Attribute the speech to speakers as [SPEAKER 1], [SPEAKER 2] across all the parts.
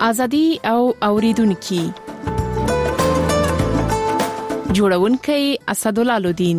[SPEAKER 1] ازادي او اوریدونکو جوړونکي اسدالله لودین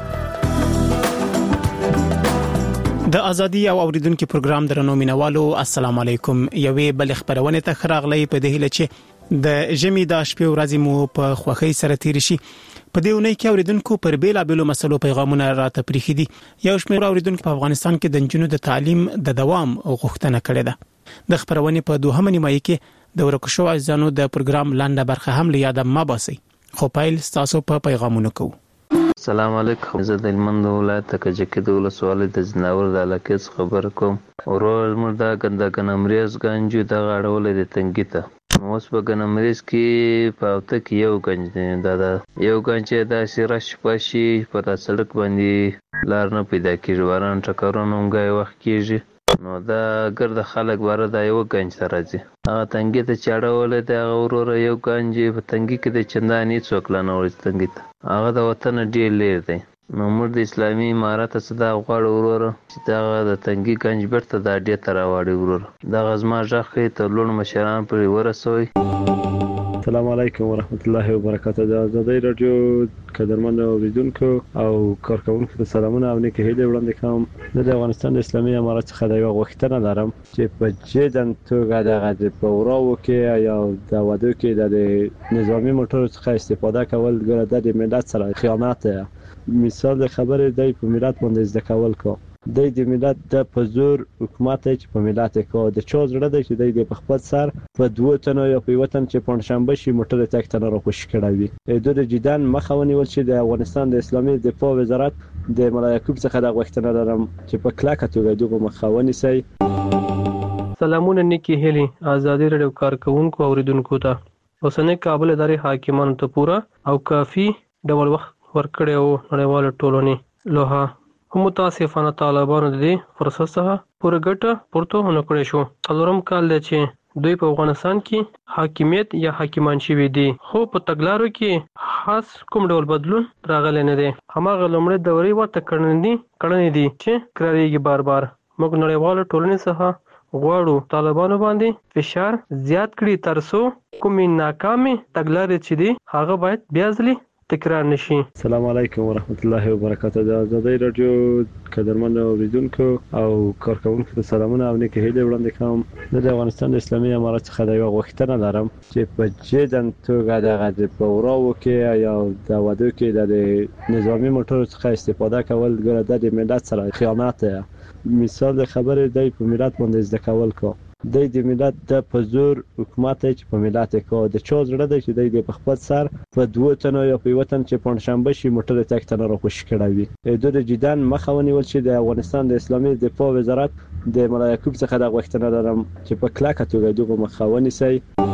[SPEAKER 2] د ازادي او اوریدونکو پروګرام درنو مینوالو السلام علیکم یوې بل خبرونه ته خراغلی په دې هله چې د جمی د شپې ورځې مو په خوخي سره تیر شي په دې ونې کې اوریدونکو پر بیلابېلو مسلو پیغامونه راته پریخي دي یو شمېر اوریدونکو په افغانستان کې د جنونو د تعلیم د دوام غوښتنه کړې ده د خبرونه په دوهمه نیمایي کې د ورکشو ځانو د پروګرام لاندې برخه هم لیاد ما باسي خو پایل تاسو په پیغامونو کو
[SPEAKER 3] السلام علیکم زه د هلمند ولایت کجکي د ولسوالۍ د زناور د علاقې څخه خبر کوم ورور موږ دا ګنمریز گنجو د غاړولې د تنګي ته اوس په ګنمریز کې په اوته کې یو گنج دی دا یو گنج د سیرش پاشي په سړک باندې لار نه پیدا کیږي وران ټکرونه همغه وخت کیږي نو دا ګرد خلک بار دا یو گنج ته راځي هغه تنګي ته چاړولې دا ورور یو گنج په تنګي کې د چنداني څوک لانه ورځ تنګي ته هغه د وطن ډیر لیر دی نو موږ د اسلامي امارات صدا غواړو ورور چې دا د تنګي گنج برته د اډې تر واړی ورور دا غزما ځخه ته لون مشران پر ورسوي
[SPEAKER 4] السلام علیکم ورحمت الله وبرکاته د ازادي رادیو قدرمن اوریدونکو او کارکونکو ته سلامونه او نیکه هیله وړاندې کوم د افغانستان د اسلامي امارات څخه د یو غوښتنه لرم چې په جدن توګه د پوراو کې یا د وادو کې د نظامی موټر څخه استفاده کول ګره د ملت سره خیانت مثال خبره دی په ملت باندې ځکه کول کو د ملت د پزور حکومت چې په ملت کو د چا زړه دی چې د خپل سر په دوه تنو یا په وطن چې پنځشنبه شي موټر تک تنه را خوش کړوي د جدان مخاوني ول چې د افغانستان د اسلامي دفاع وزارت د ملایکوب څخه د غوښتنه لرم چې په کلاکه توګه دغه مخاوني سي
[SPEAKER 5] سلامونه نیکی هلي ازادي رادیو کارکونکو اوریدونکو ته اوسنه کابل ادارې حاکمانو ته پورا او کافي ډول وخت ورکړی او نړیوال ټولنې لوها هم متاسفانه طالبانو د دې فرصت څخه پوره ګټه پورته ونه کړې شو څلورم کال دی چې دوی په افغانستان کې حاکمیت یا حاکمان شوي دي خو په تګلارو کې خاص کوم ډول بدلون راغلی نه دی هماغه لومړی دورې ورته کړنې دي چې کراریږي بار بار موږ نړیوال ټولنې څخه غواړو طالبانو باندې فشار زیات کړي ترڅو کومې ناکامې تګلارې چې دي هغه باید بیا ځلې تکرار نشي
[SPEAKER 4] السلام علیکم ورحمت الله وبرکاته د ازادي رادیو قدرمن اوریدونکو او کارکونکو ته سلامونه او نیکه هیله وړاندې کوم د افغانستان د اسلامي امارات څخه د یو غوښتنه لرم چې په جدن توګه د پوراو کې یا د وادو کې د نظامی موټر څخه استفاده کول ګره د ملت سره خیانت مثال خبره دی په ملت باندې ځکه کول کو د ملت د پزور حکومت چې په ملت کو د چا زړه دی چې د خپل سر په دوه تنو یا په وطن چې پنځشنبه شي موټر تک تنه را خوش کړوي د جدان مخاوني ول چې د افغانستان د اسلامي دفاع وزارت د ملایکوب څخه د غوښتنه لرم چې په کلاکه توګه دغه مخاوني سي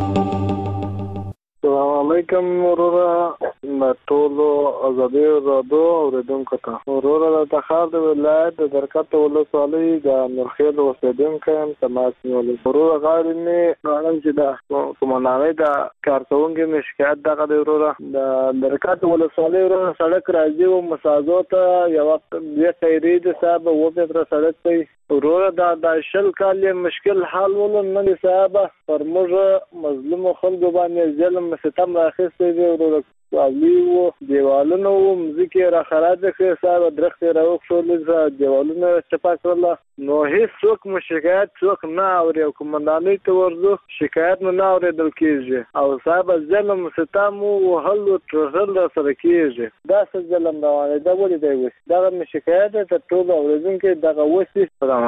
[SPEAKER 6] السلام علیکم ورور ټولو ازادي رادیو اوریدونکو ته ورور د تخار د ولایت د درکت ولسوالۍ د نورخیل اوسیدونکو هم تماس نیولې ورور غاړې نه غواړم چې دا کومنامه د کارکونکو مشکایت دغه د ورور د درکت ولسوالۍ ورور سړک راځي او مساجو ته یو وخت د خیرید صاحب و په تر سړک ته ورور د شل کال مشکل حل ول نه صاحب پر موږ مظلوم خلکو باندې ظلم ستم راخسته دی ورور اولیو دیوالونو مزیکي را خراج کړ صاحب درخت راوښول دیوالونو چپا کړل نو هیڅ څوک مشکایت څوک نه اوري کومندانې ته ورځو شکایت نه اورېدل کیږي او صاحب ظلم ستم او حل ترل سره کیږي دا څه ظلم روانه دا ولې دی دا شکایت ته ټول اوریدونکو دغه وسی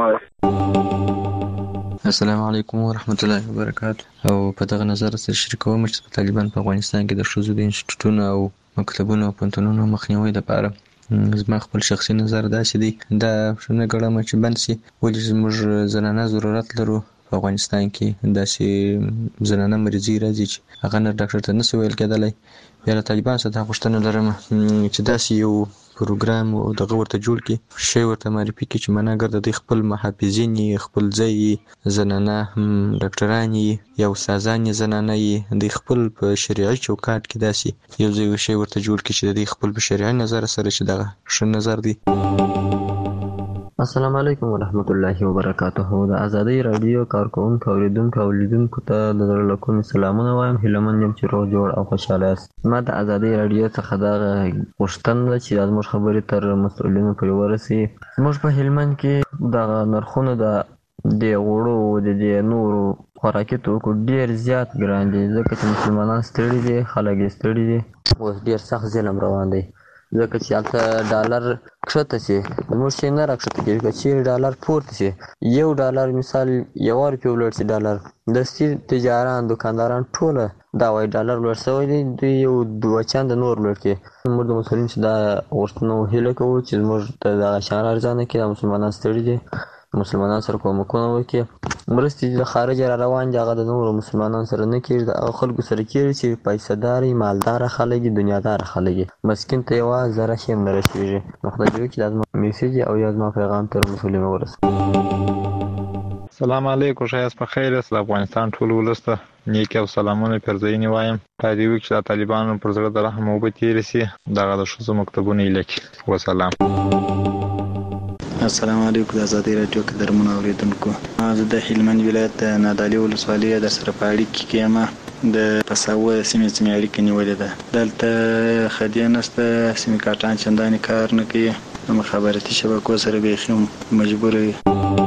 [SPEAKER 7] السلام علیکم ورحمت الله وبرکاته او په دغه نظر سره شریکوم چې طالبان په افغانستان کې د ښځو د انسټیټوټونو او مکتبونو او پوهنتونونو مخنیوي لپاره زما خپل شخصي نظر داسې دی دا شنه ګړم چې بند شي ولې موږ زنانه ضرورت لرو په افغانستان کې داسې زنانه مریضي راځي چې هغه نه ډاکټر ته نشي ویل کېدلی بیا له طالبان څخه غوښتنه لرم چې داسې یو پروګرام او دغه ورته جوړ کړي شی ورته معرفي کړي چې مناګر د خپل محافظین خپل ځای زنانه ډاکټران یا استادان زنانه د خپل په شریعي چوکاټ کې داسې یو ځای شی ورته جوړ کړي چې د خپل په شریعي نظر سره چې دغه ښه نظر دی السلام علیکم ورحمت الله وبرکاته. د ازادي رادیو کارکونکو اوریدونکو او لیدونکو ته د زړه له کومې سلامونه وایم. هیله یم چې روغ جوړ او خوشحاله یاست. ما د ازادي رادیو څخه دغه غوښتنه ده چې زموږ خبرې تر مسؤلینو پورې ورسي. زموږ په هلمند کې دغه نرخونه د غوړو د دې نورو خوراکي توکو ډېر زیات ګران دي، ځکه چې مسلمانان ستړي دي، خلک یې ستړي دي. اوس ډېر سخت ظلم روان دی، ځکه چې هلته ډالر کښته شي زموږ شی نه راکښته کېږي. که چیرې ډالر پورته شي، $1 مثال ₹1 ولوړ شي ډالر، دستي تجاران دکانداران ټوله دا وایي ډالر لوړ شوی دی، دوی یو 2 چنده نور لوړ کړي. موږ د مسؤلینو چې دا غوښتنه هیله کوو چې زموږ ته دغه شیان ارزانه کړي. دا مسلمانان ستړي دي، مسلمانان سره کومکونه وکړي. مرستې د خارج را روان دي، هغه د نورو مسلمانانو سره نه کېږي، د هغه خلکو سره کېږي چې پیسه داري مالداره خلک دي، دنیاداره خلک دي. مسکین ته یوه ذره شی هم نه رسېږي. نو خدای دې وکړي دا زما میسیج او یا زما پیغام تر مسؤلینو ورسوي.
[SPEAKER 8] سلام علیکم، ښایست په خیر است. د افغانستان ټول ولس ته نیکې او سلامونه پیرزوینې وایم. خدای دې وکړي چې د طالبانو پر زړه د رحم اوبه تېرې شي، دغه د ښځو مکتبونه یې لکي. وسلام.
[SPEAKER 9] السلام علیکم. د ازادي رادیو قدرمنو اوریدونکو، زه د هلمند ولایت د نادعلي ولسوالۍ در سره په اړیکه کې یم. د پساوه سیمې اړیکه نیولې ده. دلته خدای نشته، سیمې کارټان چندانې کار نه کوي، نو مخابراتي شبکو سره بیخي مجبور وي.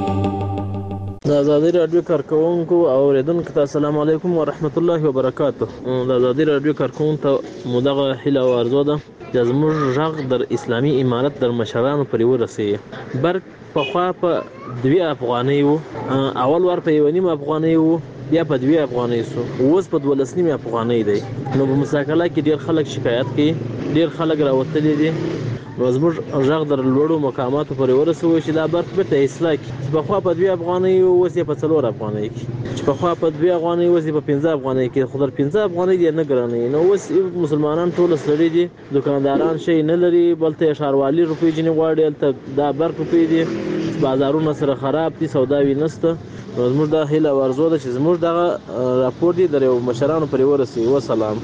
[SPEAKER 10] د ازادي رادیو کارکونکو او اوریدونکو ته السلام علیکم ورحمت الله وبرکاته. د ازادي رادیو کارکونکو ته مو دغه هیله او آرزو ده چې زموږ غږ در اسلامي امارت در مشرانو پورې ورسیږي. برق پخوا په 2 افغانۍ وو، اول ور په 1.5 افغانۍ وو، بیا په 2 افغانۍ سو، اوس په 12.5 افغانۍ دی. نو په مساکله کې ډیر خلک شکایت کوي، ډیر خلک راوتلي دي. نو زموږ غږ در لوړو مقاماتو پورې ورسوي چې دا برق بیرته اصلاح کړي، چې پخوا په 2 افغانۍ وو، اوس یې په 4 افغانۍ کې، چې پخوا په 2 افغانۍ اوس یې په 15 افغانۍ کې. خو در 15 افغانۍ دې نه ګرانوي. نو اوس مسلمانان ټول ستړي دي، دکانداران شی نه لري، بلته یې ښاروالي روپۍ ځینې غواړي، هلته دا برق روپۍ دي، بازارونه سره خراب دي، سوداوي نشته. نو زموږ دا هیله او آرزو ده چې زموږ دغه راپور دي در مشرانو پورې ورسوي. وسلام.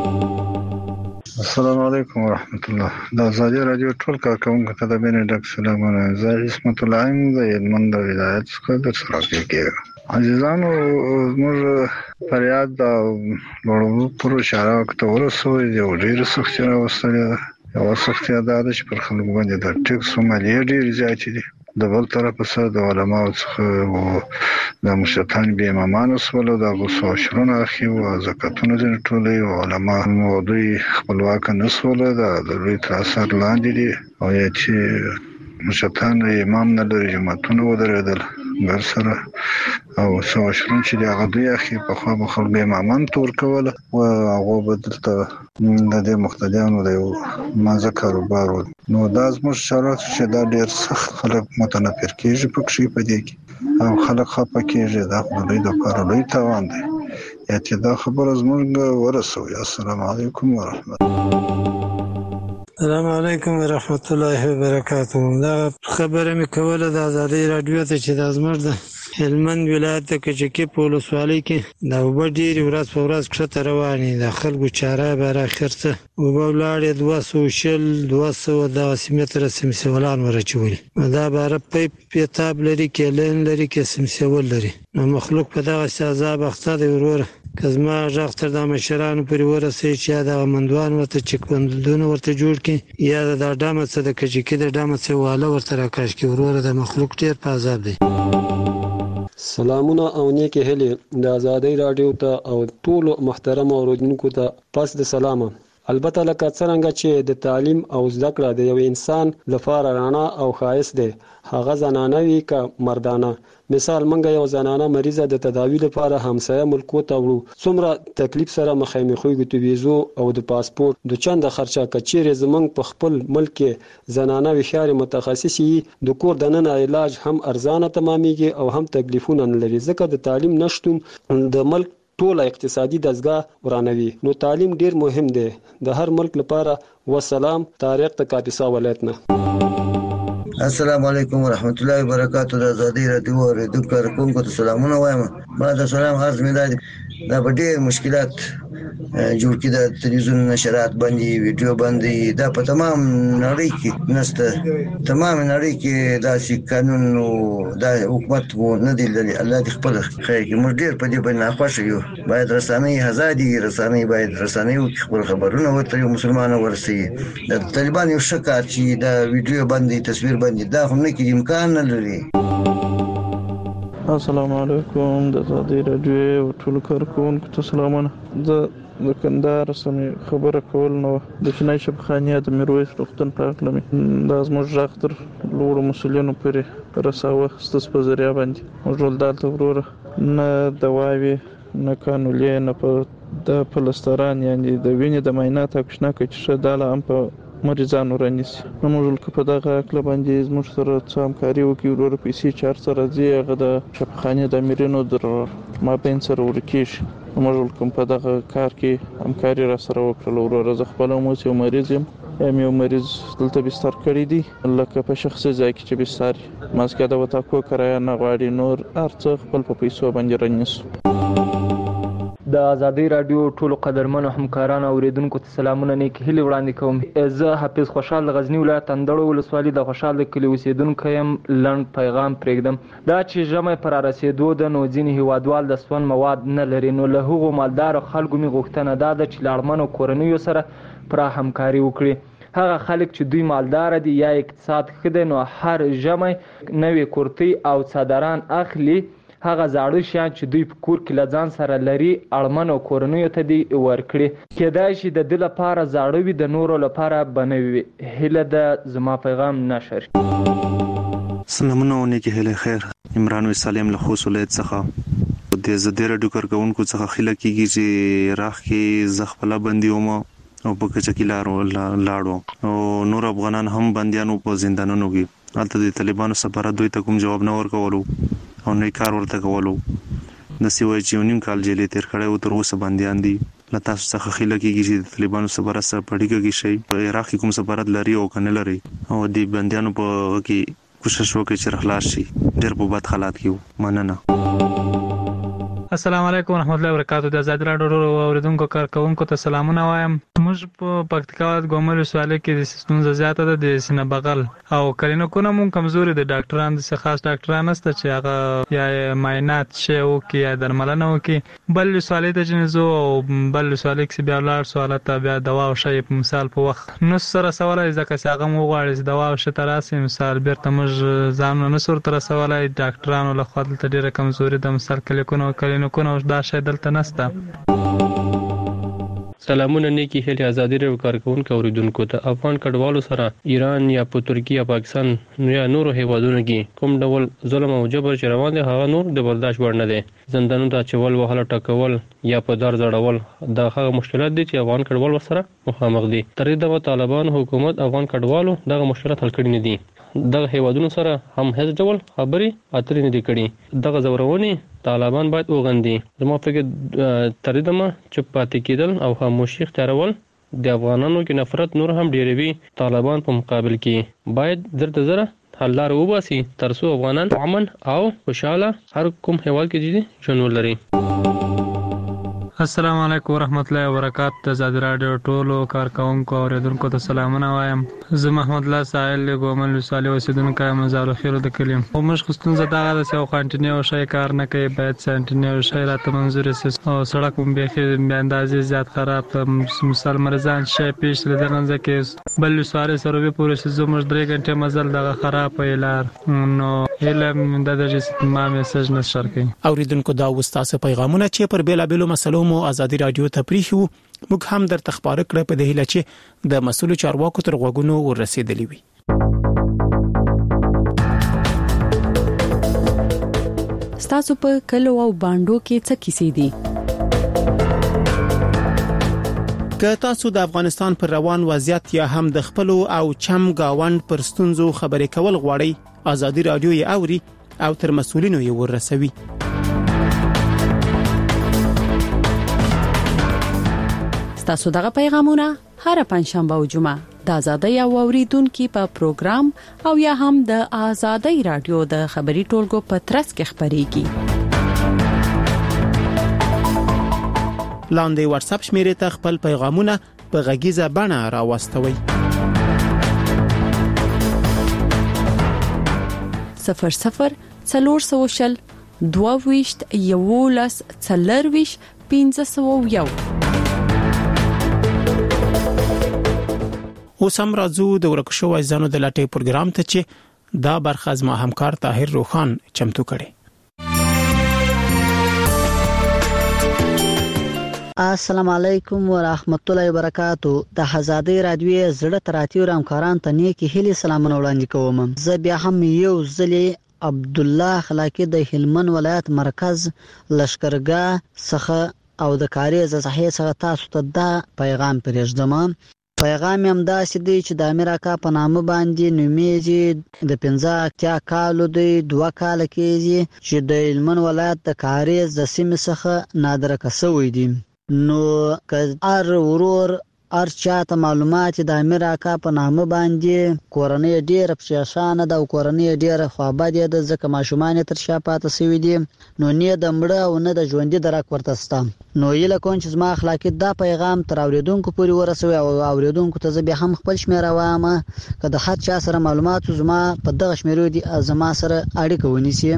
[SPEAKER 11] السلام علیکم ورحمت الله. د ازادي رادیو ټول کارکونکو ته د مینې ډک سلامونه. زه عصمت الله یم د هلمند ولایت څخه در سره کېږم. عزیزانو، زموږ فریاد د لوړو پرو اشاره ورته ورسوي. یو ډېره سختي راوستلې ده. یوه سختي دا ده چې پر خلکو باندې د ټکس مالیې ډېرې زیاتې دي. د بل طرف سره د علماو څخه د مشرتان بې امامانو سول، د غوثو عشرونه اخی او زکاتونه ځنې ټولوي، او علما نو دوی خپلواکه نه سوله، د دوی تر اثر لاندې دي. او یا چې مشرتان امام نه لري، جماعتونه ودرېدل ګر سره، او څو عشرون چې د هغه دوی اخی پخوا به خلکو امامان تور کوله، او هغه به دلته د دې مقتدیانو د یو مازه کاروبار و. نو دا زموږ شرط چې دا ډېر سخت خلک متنفر کېږي پکې په دې کې، او خلک خفه کېږي. دا خو دوی دپاره لوی تاوان دی. یا چې دا خبره زموږ ورسوي. السلام علیکم ورحمت الله.
[SPEAKER 12] السلام علیکم ورحمت الله وبرکاته. دا خبره مې کوله د ازادي رادیو ته چې د زموږ د هلمند ولایت د کجکي په ولسوالۍ کې د اوبه ډېرې ورځ په ورځ کښته روانې دي. د خلکو چاره بر اخر څه اوبه ولاړې 220 متره سمسیولان ورچولي. دا باره پیپ پیتاب لري، کیلین لري، کې سمسیول لري. نو مخلوق په دغه عذاب اخته دی. وروره که زما غږ تر د مشرانو پورې ورسوي چې یا دغه مندوان ورته چکبندونه ورته جوړ کړي، یا د ډامه څه د کجکي د ډامه څه واله ورته راکاږ کړي. وروره د مخلوق ډېر په عذاب دی.
[SPEAKER 13] سلامونه او نیکې هیلې د ازادۍ راډیو ته او ټولو محترم اوریدونکو ته پس د سلامه. البته لکه څرنګه چې د تعلیم او زده کړه د یو انسان لپاره رڼا او ښایست دی، هغه زنانه وي که مردانه. مثال منګه یو زنانه مریضه د تداوی لپاره همسایه ملکو ته وړو، څومره تکلیف سره مخامخ کېږو. د ویزو او د پاسپورت د چنده خرچه کچېرې زمونږ په خپل ملک کې زنانه وښاري متخصصي د کور دننه علاج هم ارزانه تمامېږي او هم تکلیفونه نه لري، ځکه د تعلیم نشتون د ملک ټوله اقتصادي دستګاه ورانوي. نو تعلیم ډیر مهم دی د هر ملک لپاره. وسلام. طارق د کاپیسا ولایت نه.
[SPEAKER 14] السلام علیکم ورحمت الله وبرکاته. د ازادي رادیو اوریدونکو کارکونکو ته سلامونه وایم. ما د سلام عرض مې دا په ډېر مشکلات جوړ کړي د تلویزیون نشرات باندې ویډیو باندې دا په تمام نړۍ کې نسته تمام نړۍ کې داسې قانون او د حکومت مو نه دی لري الله دې خپل خیر کې موږ ډېر په دې باندې خوښ یو باید رسنۍ آزادي رسنۍ باید رسنۍ خپل خبرونه ورته مسلمانانو ورسي د طالبان یو شکار چې د ویډیو باندې تصویر باندې دا هم نه کې امکان نه لري.
[SPEAKER 15] السلام علیکم د آزادۍ راډیو ټول کارکونکو ته سلامونه. د کندهار سمې خبره کول نو د چینای شبخانیه د میرویس روغتون په اړه مې دا زموږ غږ تر لوړو مسؤلینو پورې رساوه ستاسو په ذریعه باندې موږ ټول دلته وروره نه دواوې نه کانولې نه په د پلستران یعنی د وینې د معاینات اکشنه کوي چې دا هم په مریضانو رانیسي. نو موږ په دغه اکله باندې زموږ سره څه همکاري وکړي وروره پیسې چار سره ځي هغه د شبخانې د امیرینو در مابین سره ورکېږي. موږ کوم په دغه کار کې همکاري را سره وکړه وروره. زه خپل هم یو مریض یم یو مریض دلته بستر کړی دی لکه په شخصي ځای کې چې بستر ماسکه د وتاکو کرایه نه غواړي نور هرڅه خپل په پیسو باندې رانیسو.
[SPEAKER 16] د آزادۍ رادیو ټولو قدرمنو همکارانو اوریدونکو ته سلامونه نیک هیلې وړاندې کوم. زه حافظ خوشحال د غزنی ولایت اندړو ولسوالۍ د خوشحال د کلي اوسیدونکی یم. لنډ پیغام پرېږدم. دا چې ژمی پر رسېدو ده نو ځینې هیوادوال د سون مواد نه لري نو له هغو مالدارو خلکو مې غوښتنه دا ده چې له اړمنو کورنیو سره پوره همکاري وکړي. هغه خلک چې دوی مالدار دي یا اقتصاد ښه دی نو هر ژمی نوې کورتۍ او څادران اخلي. هغه زاړه شیان چې دوی په کور کې له ځان سره لري اړمنو کورنیو ته دي ورکړي. کېدای شي د ده لپاره زاړه وي د نورو لپاره به نوي وي. هیله ده زما پیغام نشر.
[SPEAKER 17] سلامونه او نیکې هیلې خیر. عمران وسالم له خوست ولایت څخه د زده راډیو کارکونکو څخه خیله کیږي چې راخ کې زخپله بندي وم او په کچکي لاړو او نور افغانان هم بنديانو په زندانونو کې هلته د طالبانو سفارت دوی ته کوم جواب نه ورکولو او نه کار ورته کولو. د سیوای چې نیم کال جیلې تیر کړی او تر اوسه بنديان دي. له تاسو څخه خیله کیږي چې د طالبانو سفارت سره پړیږي کې شي په عراق کې کوم سفارت لري او کنه لري او د بنديانو په کې کوشش وکړي چې خلاص شي. ډېر په بد حالات کې مننه.
[SPEAKER 18] السلام علیکم ورحمت الله وبرکاتہ. د آزاد راډیو اوریدونکو کارکونکو ته سلامونه وایم. موږ په پکتیکا ګومل وسواله کې د سیستم زیاته ده د سینه بغل او کلینیکونه مون کمزوري د ډاکټرانو د خاص ډاکټرانو است چې هغه یا معاینات شي او کې یا درملنه وکي. بل وسواله ته جنزو او بل وسواله کې بیا ولر سوالات بیا دوا او شی په مثال په وخت نو سره سوالای ځکه چې هغه مو غواړي دوا او شی تراسي مثال بیرته موږ ځان نه سر تر سوالای ډاکټرانو له خوا دلته ډیره کمزوري د مثال کلینیکونه نو دا شی دلته نسته.
[SPEAKER 5] سلامونه نیکی هیلې آزادۍ راډیو کارکونکو اوریدونکو ته. افغان کډوالو سره ایران یا په ترکیه یا پاکستان یا نورو هیوادونو کې کوم ډول ظلم او جبر چې روان دي هغه نور د برداشت وړ نه دي. زندانونو ته اچول وهل ټکول یا په دار ځړول دا هغه مشکلات دي چې افغان کډوال سره مخامخ دي. تر دې د طالبان حکومت افغان کډوالو دغه مشکلات حل کړي نه دي. دغه هیوادونو سره هم هیڅ ډول خبري اترې نه دي کړي. دغه زورونې طالبان باید وغندي. زما فکر تر دې ما چې پاتې کېدل او خاموشي اختیارول د افغانانو کې نفرت نور هم ډیروي. طالبان په مقابل کې باید درته زره حل لار وباسي ترڅو افغانان امن او خوشاله هر کوم هیواد کې ژوند ولري.
[SPEAKER 18] السلام علیکم ورحمت الله وبرکاتہ. د آزاد راډیو ټولو کارکونکو اوریدونکو ته سلامونه وایم. زه محمد الله سائل ګومل وساله اوسیدونکو یم. مزار خیر د کلیم او مش خستون زدا د سو کانټینیو شای کار نه کوي باید سنټینیو شای راته منظور سي او سړک هم به اندازې زیات خراب مثال مرزان شای پیش لدرن ځکه بل سواره سره به پوره سي زموږ 3 غنټه مزل دغه خراب ویلار نو علم د دې ما میسج نشر کوي.
[SPEAKER 2] اوریدونکو دا وستاسو پیغامونه چې پر بیلا بیلو مسلو مو آزادۍ رادیو ته پریښو موږ هم در تخبار کړ په دې هیله چې د مسؤل چارواکو تر غوګونو ورسېدلی وي.
[SPEAKER 19] ستاسو په کلو او باندو کې څه کیسې دي؟
[SPEAKER 2] که تاسو د افغانستان پر روان وضعیت یا هم د خپل او چم گاوند پر ستونزو خبرې کول غواړئ آزادۍ رادیو یې اوري او تر مسؤلینو یې ورسوي.
[SPEAKER 19] تاسو دغه پیغامونه هر پنځشنبه او جمعه د آزادۍ او اوریدونکو په پروګرام او یا هم د آزادۍ رادیو د خبري ټولګو په ترڅ کې خبريږي.
[SPEAKER 2] لاندې واتس اپ شمیرې ته خپل پیغامونه په غږیزه بڼه راوستوي.
[SPEAKER 19] 00 400 22 11 40 501.
[SPEAKER 2] اوس هم راځو د ورکشو وایزانو د لاټې پروګرام ته چې دا برخه زما همکار طاهر روخان چمتو کړي.
[SPEAKER 20] السلام علیکم ورحمت الله وبرکاتو. د آزادۍ رادیو زړه تراتیو همکاران ته نیکی هیلې سلامونه وړاندې کوم. زه بیا هم یو ځلې عبد الله خلاقی د هلمند ولایت مرکز لشکرګاه څخه او د کاریز صحیح څخه تاسو ته دا پیغام پرېږدم. پیغام هم داسې دی چې د امیر اکا په نامه باندې نومیږي. د 15 کالو دی 2 کال کېږي چې د هلمند ولایت د کاریز د سیمې څخه نادرکه شوی دی. نو که هر ورور هر چاته معلومات د امیر اکا په نامه باندې کورنۍ ډېره پریشانه ده او کورنۍ ډېره خوابدې ده ځکه ماشومان تر شا پاتې شوي دي. نو نه د مړه او نه د ژوندي درک ورته شته. نو هیله کوم چې زما اخلاقي دا پیغام تر اوریدونکو پورې ورسوي او اوریدونکو ته زه بیا هم خپل شمیره وایم که د هر چا سره معلومات زما په دغه شمیرو دي زما سره اړیکه ونیسي.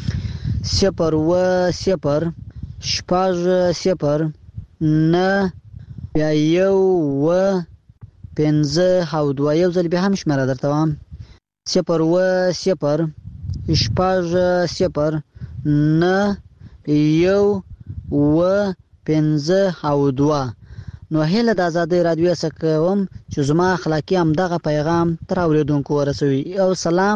[SPEAKER 20] 0 شپږ 0 نه بیا 1 5 او 2 یو ځل بیا هم شمیره درته وایم 0 شپږ 0 نه 1 5 او 2. نو هله د آزادۍ رادیو څخه کوم چې زما اخلاقی هم دغه پیغام تر اوریدونکو ورسوي. او سلام.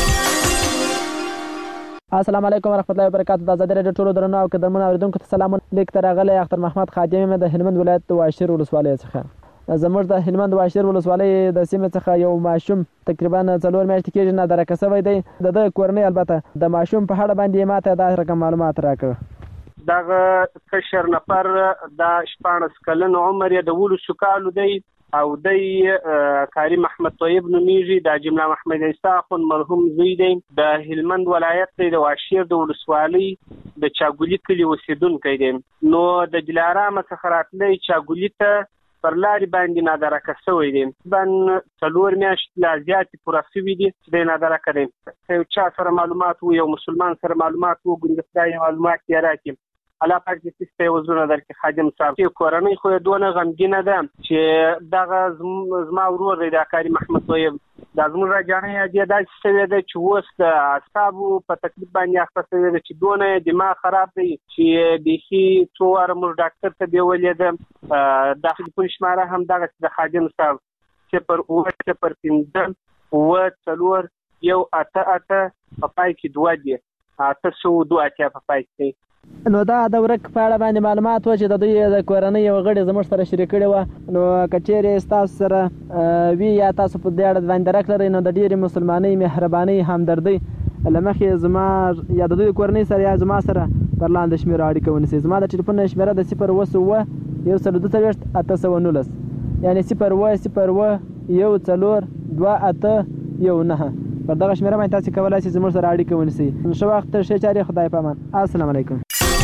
[SPEAKER 21] السلام علیکم ورحمت الله وبرکاتو. د آزادۍ رادیو ټولو درنو او قدرمنو اوریدونکو ته سلام. لیک تر غلې اختر محمد خادم د هلمند ولایت واشیر ولسوالۍ څخه. زموږ د هلمند واشیر ولسوالۍ د سیمې څخه یو ماشوم تقریبا 4 میاشتې کېږي نادرکه شوی دی. د کورنۍ البته د ماشوم په اړه باندې ماته دا رقم معلومات راکړه.
[SPEAKER 22] دغه کشر نفر د 14 کلن عمر یې د 12 کالو دی او د کاری محمد طیب نومیږي. د جمله محمد عیسی خون مرحوم زوی دی. د هلمند ولایت د واشیر د ولسوالۍ د چاګولی کلی اوسیدونکی دی. نو د دلارام څخه راتلی چاګولی ته پر لارې باندې نادرکه شوی دی. بن 4 میاشتې لا زیاتې پوره شوي دي چې دی نادرکه دی. یو چا سره معلومات و یو مسلمان سره معلومات و ګوندې خدای معلومات یې راکړي. الله پاک دې سپه وزونه درکې خادم صاحب. چې کورنۍ خو دونه غمګینه ده چې دغه زما ورور دی د کاری محمد طیب د زموږ راجانې دې داسې شوی ده چې اوس د اعصابو په تکلیف باندې اخته شوی ده چې دونه دماغ خراب دی چې بیخي څو واره موږ ډاکټر ته بیولې ده. داخلي پولیس شماره هم دغه د خادم صاحب 0 0 5 4 1 8 په پای کې 2 دي 802 په پای کې.
[SPEAKER 21] نو دا د ورک په اړه باندې معلومات و چې د دوی د کورنۍ یو غړي زموږ سره شریک کړي و. نو کچېرې تاسو سره وی یا تاسو په دې اړه باندې راکړئ نو د ډېری مسلمانۍ مهرباني همدردي لمخې زما یا د دوی کورنۍ سره یا زما سره پر لاندې شمیره اړیکه ونیسئ. زما د ټلیفون شمیره د 0 1 819 یعنی 0 1 4 2 8 1 پر دغه شمیره باندې تاسو کولای شئ زموږ سره اړیکه ونیسئ. شو وخت ښه چاري خدای پامان. السلام علیکم.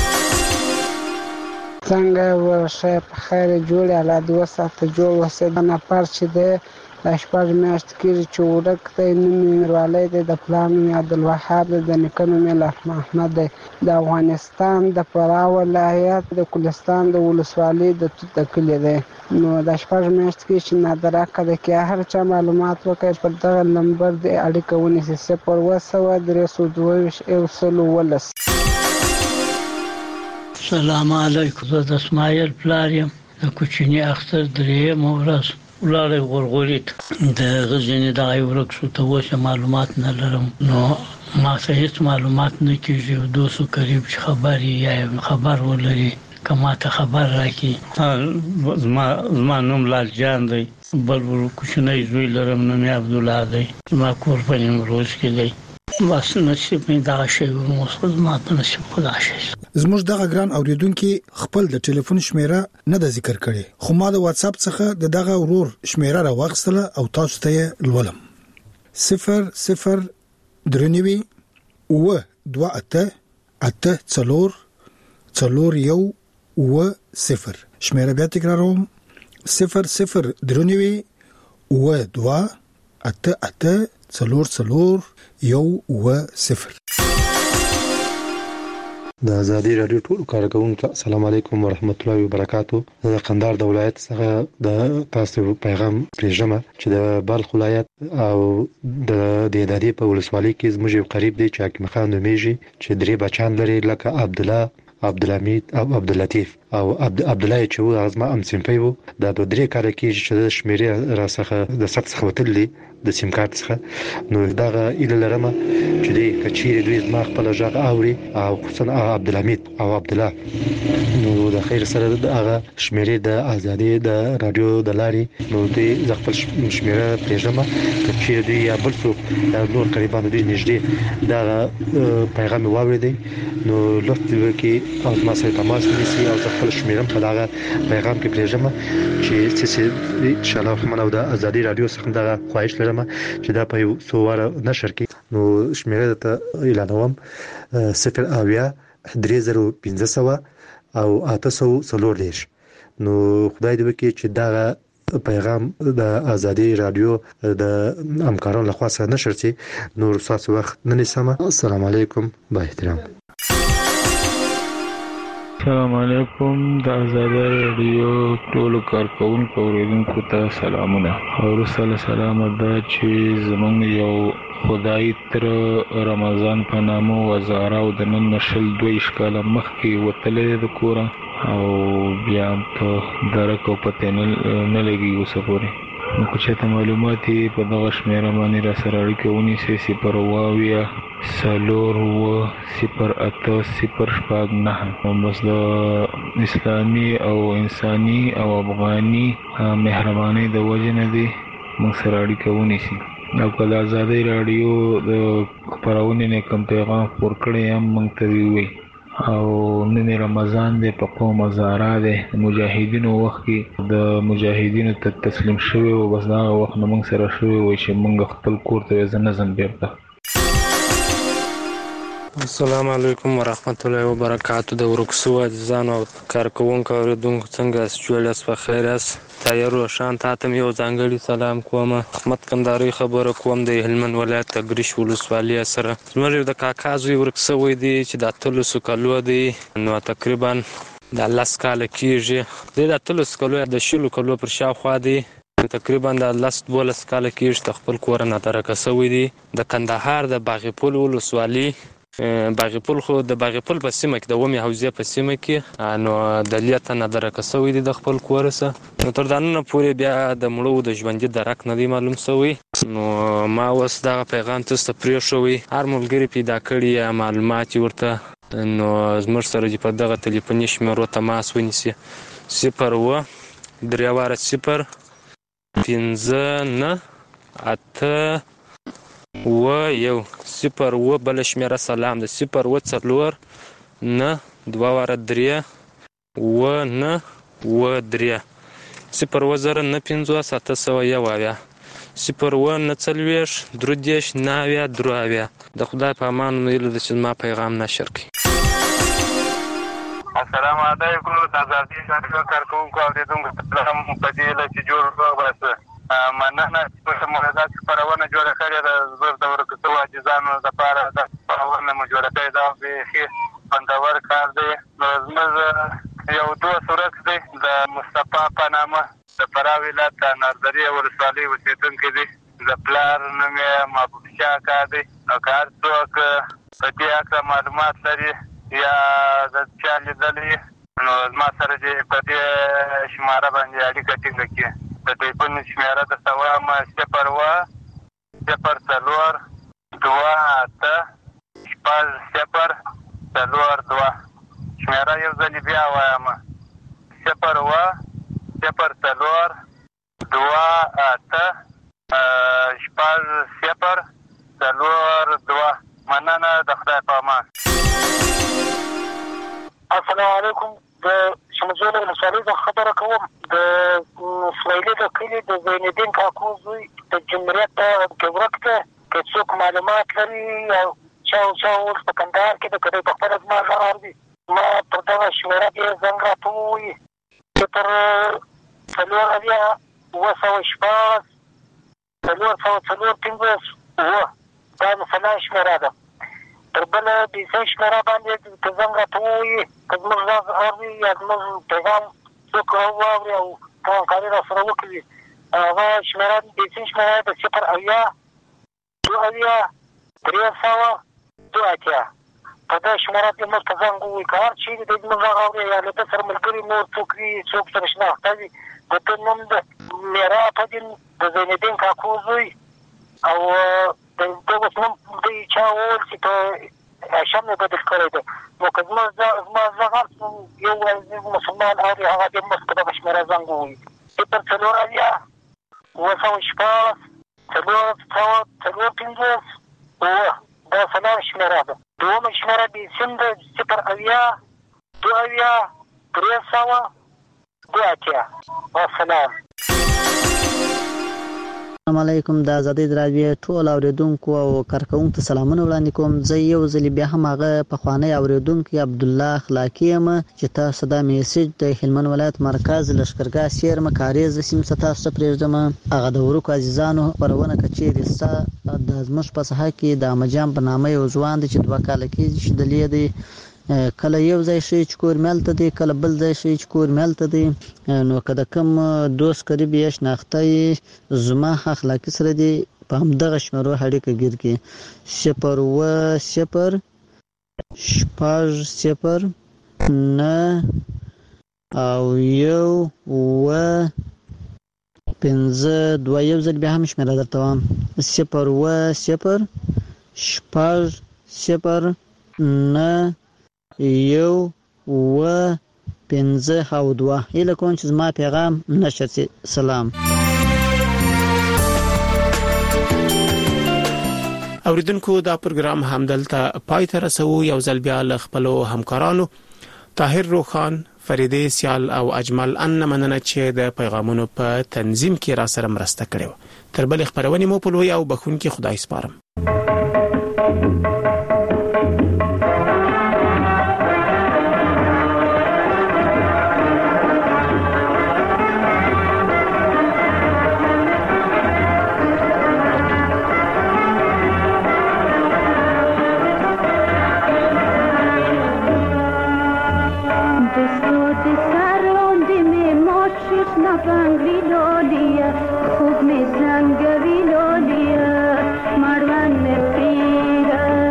[SPEAKER 23] څنګه ورشه په خیر جوړ الله دې وساته جوړ وسه د نفر چې ده د 8 میاشتې کېږي چې ورک دی. نوم یې میرولی دی. د پلار نوم یې عبدالوهاب دی. د نیکه نوم یې محمد دی. د افغانستان د فراه ولایت د کلستان د ولسوالۍ د توت د کلي دی. نو د 8 میاشتې کېږي چې نادرکه دی. که هر چا معلومات وکړي پر دغه نمبر د اړیکه ونیسي 0 322
[SPEAKER 24] السلام علیکم. زه د اسماعیل پلار یم. د کوچني اختر 3 ورځ ولاړې غورغوري د غزنی د ورک شو ته وشه معلومات نه لرم. نو ما څه هیڅ معلومات نه کیږي. 200 قریب خبري یا خبر ولري کما ته خبر راکې. زما نوم لال جان دی. بل کوچنی زوی لرم نوم عبد الله دی. ما کور په نیمروز کې دی. بس نصیب مې دا شی وموسخ ما په نصیب خدا شي.
[SPEAKER 25] زموږ دغه ګران اوریدونکو خپل د ټلیفون شمیره نه د ذکر کړي خو ما د واتس اپ څخه دغه ورور شمیره راوغستله او تاسو ته لولم 0 0 درنوي و 2 8 8 4 4 1 و 0 شمیره بیا تکراروم 00 درونوي و 2 8 8 4 یو و 0.
[SPEAKER 1] د ازادي رادیو ټول کارکونکو السلام علیکم ورحمت الله وبرکاتو. د قندهار د ولایت څخه د تاسو پیغام پېژم چې د بلخ ولایت او د دهدادي په ولسوالۍ کې زموږ قریب دی چې حکیم خان نومیږي چې درې بچان لري لکه عبدالله، عبدالحمید او عبداللطیف او عبدالله چې و ازما ام سیمپي وو. دا د درې کال کې چې د شمیرې را څخه د سخت څخه وتلې د سیم کارت څخه نو دغه اله لرمه چې د کچېری دوی زما خپل ژغ اوري او خصوصا عبدالحمید او عبدالله نو د خیر سره دغه شمیرې د ازادي د رادیو د لارې نو د خپل شمیره پېژمه کچېری دوی یا بل څوک نور قریبان دوی نږدې دغه پیغام واوریدي نو لوستل کې او ما سره تماس نیسي او خپل شمیرم په دغه پیغام کې پېژمه چې ان شاء الله منو د ازادي رادیو څخه دغه خواهش چې دا په یو څو واره نشر کې نو شمیره ته اعلانوم 0 او 840 نو خدای دې وکړي چې دا پیغام د ازادي رادیو د همکارانو لخوا سره نشر شي. نور تاسو وخت نه نیسم. السلام علیکم با احترام.
[SPEAKER 3] السلام علیکم. د ازادي رادیو ټول کارکونکو اوریدونکو ته سلامونه. او سلام دا چې زمونږ یو خدای تر رمضان په نامه وزاره او د نن نشل 2 کاله مخکې وتلې د کور او بیا ته درک او پته نه لګي وسپوري. نو چې ته معلومات په دغه شمیره باندې را سره اړیکه ونیسئ 0 سلور و 0809 بس د اسلامي او انساني او افغاني مهرباني د وجه نه دی موږ سره اړیکه ونیسئ. او کله ازادي رادیو د خپرونې نه کوم پیغام خپور کړی هم موږ ته وی او نن رمضان دی په قوم زارا دی مجاهدینو وخت کې د مجاهدینو ته تسلیم شوی او بس دا وخت موږ سره شوی وای چې موږ خپل کور ته ځنه بیرته.
[SPEAKER 4] السلام علیکم ورحمت الله وبرکاتو. د ورکسو عزیزانو او کارکونکو اوریدونکو څنګه جوړاس په خیر است. تایرو شان تاتم یو ځانګړي سلام کوم. احمد کندهاري خبره کوم د هلمند ولایت تګریش ولسوالۍ سره. زموږ د کاکا زوی ورکسو وي دي چې د اتلسو کالو دی نو تقریبا د 10 کال کېږي د اتلسو کالو د شلو کالو پر شاوخوا دی تقریبا د 12 کال کېږي خپل کور نه ترکسوي دي د کندهار د باغپول ولسوالۍ باغپول خو د باغپول په سیمه کې د ومه حوزه په سیمه کې نو د لیته نه درکسوي دي د خپل کورسه نو تر دانه پورې بیا د مړو د ژوندۍ درک نه دی معلوم شوی. نو ما اوس دا پیغام تاسو ته پرې شوی هر ملګری پیدا کړی معلومات ورته نو زموږ سره په دغه ټلیفوني شمیرو تماس ونیسي 0 3 0 5 9 8 و یو 0 و بل شمیره سلام د 0 و 4 نه 2 3 و نه و 3 0 و 0 نه 5 701 0 و نه 40 درودیش ناویا درویا. د خدای په امان ویل د چې ما پیغام نشر کی.
[SPEAKER 6] السلام علیکم. د ازادي رادیو کارکونکو اوریدونکو سلام په دې لچ جوړ واسه مننه چې موږ خبرونه جوړه کړې ده زبر د ورکو عاجزانو لپاره د خبرونه مو جوړه کړې ده به خوندور کار دی. زموږ یو دوست ورک دی د مصطفی په نامه د فراه ولایت د نردري ولسوالۍ اوسېدونکی دی. د پلار نوم یې محبوب شاه کار دی. او که هر څوک په دې هکله معلومات لري یا د چا لیدلی نو زما سره دې په دې شماره باندې اړیکه ټینګه کړي. د ټلیفون شمیره د 0 و 0 4 2 8 0 4 2 شمیره یو ځل بیا وایم 0 و 0 4 2 8 0 4 2 مننه د خدای په امان.
[SPEAKER 7] السلام علیکم. د شمزول ولسوالۍ څخه خبره کوم. د اسماعیلي د کلي د زین الدین کاکو زوی د جمهوریت کې ورک دی. که څوک معلومات لري او چا اوس په کندهار کې د کدی په خپله زما غږ اوري ما پر دغه شمیره کې زنګ راته ووایي صفر څلور اویا 914 455 دا مثلا شمیره ده. تر بله بیسۍ شمیره باندې که زنګ راته ووایي که زموږ غږ اوري یا زموږ پیغام څوک واوري او همکاري راسره وکړي هغه شمیره بیسۍ شمیره ده 0 اویا 2 اویا 302 اتیا. په دې شمیره کې موږ ته زنګ ووایي که هر چیرې دی زموږ غږ اوري یا له ده سره ملګري نور څوک وي څوک سره شناخته وي د ده نوم د میرا پدین د زینالدین کاکو زوی او د اوس نوم دوی چا وویل چې په هاشم یې بدل کړی دی. نو که زما زغر یو مسلمان اوري هغه دې موږ په دغه شمېره زنګ ووایي 0 څلور اویا 914 455 دا څلور شمېره ده. دویمه شمېره بیسیم ده 0 اویا 2 اویا 302 اتیا. والسلام.
[SPEAKER 20] السلام علیکم. د آزادۍ راډیو ټول اوریدونکو او کارکونکو ته سلامونه وړاندې کوم. زه یو ځل بیا هم هغه پخوانی اوریدونکی عبدالله خلاقی یم چې تاسو دا میسج د هلمند ولایت مرکز لشکرګاه سیرمه کاریز سیمه ته تاسو پرېږدم. هغه د ورکو عزیزانو خبرونه کچېرې ستا د زموږ په ساحه کې د امجان په نامه یو ځوان دی چې 2 کاله کېږي چې دلې دی کله یو ځای شي چې کور ملته دی کله بل ځای شي چې کور ملته دی. نو که د کوم دوست قریب یې شناخته یې زما اخلاقي سره دی په همدغه شمېرو اړیکه ګیر کړي 0 0 9 او 1 5 2 یو ځل بیا هم شمېره درته وایم 0 0 9 1 5 او 2. هیله کوم چې زما پیغام نشر شي. سلام.
[SPEAKER 2] اوریدونکو دا پروګرام همدلته پای ته رسو. یو ځل بیا له خپلو همکارانو طاهر روخان، فریدې سیال او اجمل ان مننه چې د پیغامونو په تنظیم کې را سره مرسته کړې. تر بل خبرونه مو په لوی او بخون کې خدای سپارم.
[SPEAKER 8] خوب می زنگ ویلولیا مروان می پیره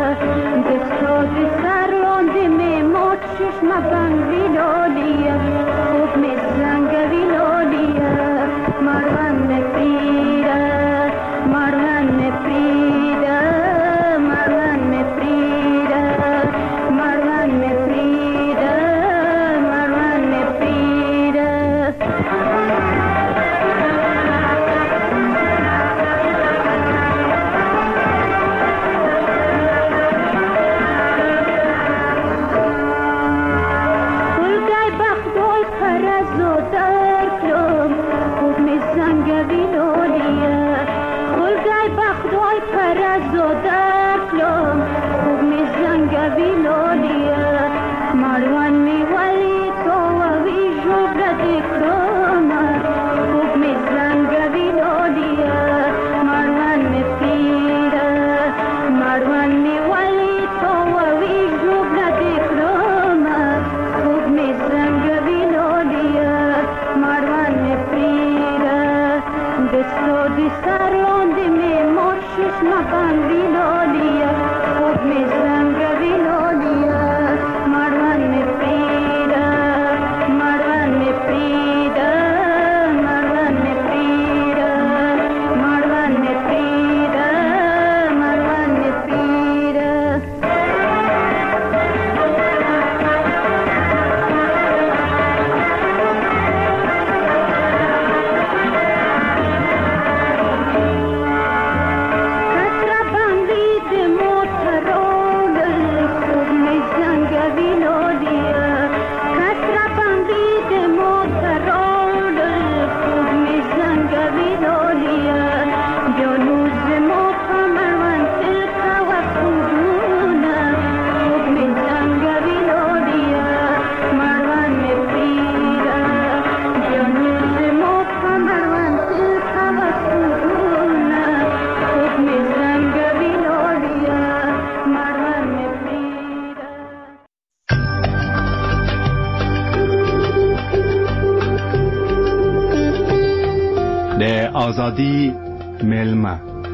[SPEAKER 8] ازادي میلمه.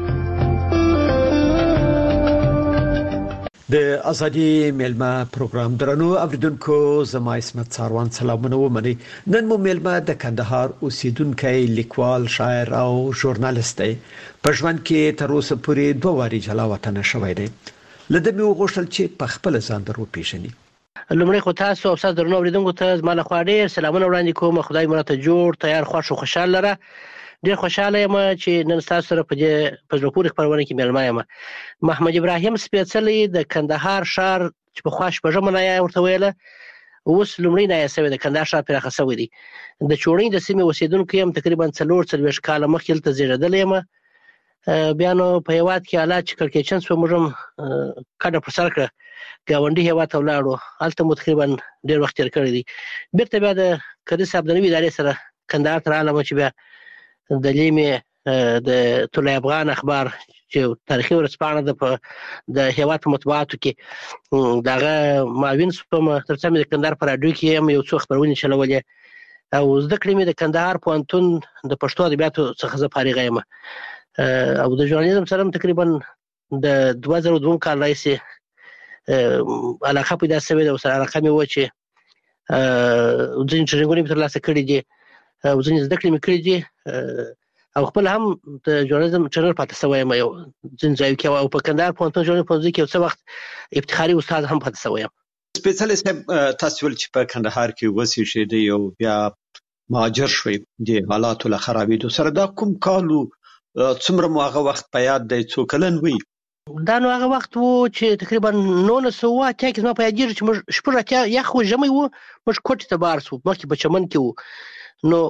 [SPEAKER 9] د ازادي میلمه پروګرام درنو اوریدونکو زما اسمت ساروان سلامونه ومني. نن مو میلمه د کندهار اوسیدونکو لیکوال شاعر او ژورنالیست دی. په ژوند کې تر اوسه پورې 2 واري جلا وطن شوی دی. لدې مې وغوښتل چې په خپل ځان درو پیژني.
[SPEAKER 10] لمړی خو تاسو او تاسو درنو اوریدونکو ته زما له خوا ډیر سلامونه وړاندې کوم. خدای مو ته جوړ تیار خوښ او خوشاله لره. ډیر خوشاله یم چې نن تاسو سره په زړه پورې خبرونه کې میلمه یم. محمد ابراهیم سپېڅلي د کندهار ښار چې په خواش په ژمنه یا ورته ویله اوس لمړی نه یې سوي د کندهار ښار پراخه سوی دی. د چوڼۍ د سیمې اوسیدونکو یم. تقریبا 4 کاله مخکې دلته زیږېدلی یم. بیا نو په هېواد کې حالات چې کړکېچن شوه موږ هم کډه پر سر کړه ګاونډي هېواد ته ولاړو. هلته مو تقریبا ډېر وخت تېر کړی دی. بېرته بیا د کدي صاحب د نوي ادارې سره کندهار ته راغلم چې بیا د لیمې د طلوع افغان اخبار چې تاریخي ورځپاڼه ده د هېواد په مطبوعاتو کې د هغه معاون شوم. تر څو مې د کندهار په راډیو کې هم یو څو خپرونې چلولې او زده کړې مې د کندهار پوهنتون د پښتو ادبیاتو څخه زه فارغه یم او د ژورنالیزم سره تقریبا د 2002 کال راهیسې علاقه پیدا شوې ده. ورسره علاقه مې وه چې ځینې ټرینینګونه مې ترلاسه کړي دي او ځینې زده کړې مې کړي دي او خپل هم د ژورنالیزم ټرینر پاتې شوی یم یو ځینې ځایو کې او په کندهار پوهنتون ژورنالیزم پوهنځي کې یو څه وخت افتخاري استاد هم پاتې شوی یم.
[SPEAKER 9] سپېڅلي صاحب تاسو ول چې په کندهار کې وسیږئ او بیا مهاجر شوي د حالاتو له خرابېدو سره دا کوم کال څومره مو هغه وخت په یاد دی؟ څو کلن وي؟
[SPEAKER 10] دا نو هغه وخت و چې تقریبا 1980 کې زما په یادېږي چې موږ شپږ اتیا یخ و ژمی و موږ کوټې ته بار شو. مخکې په چمن کې و نو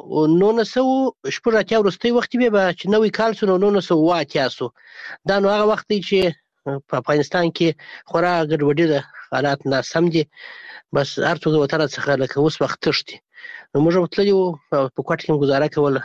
[SPEAKER 10] 1980 وروستی وخت بیا چې نوی کال شو نو 1980 شو. دا نو هغه وخت دی چې په افغانستان کې خورا ګډوډي ده. حالات ناسم دي. بس هر څوک د وطن څخه لکه اوس وخت تښتي. نو موږ هم تللي وو په کوټه کې ګزاره کوله.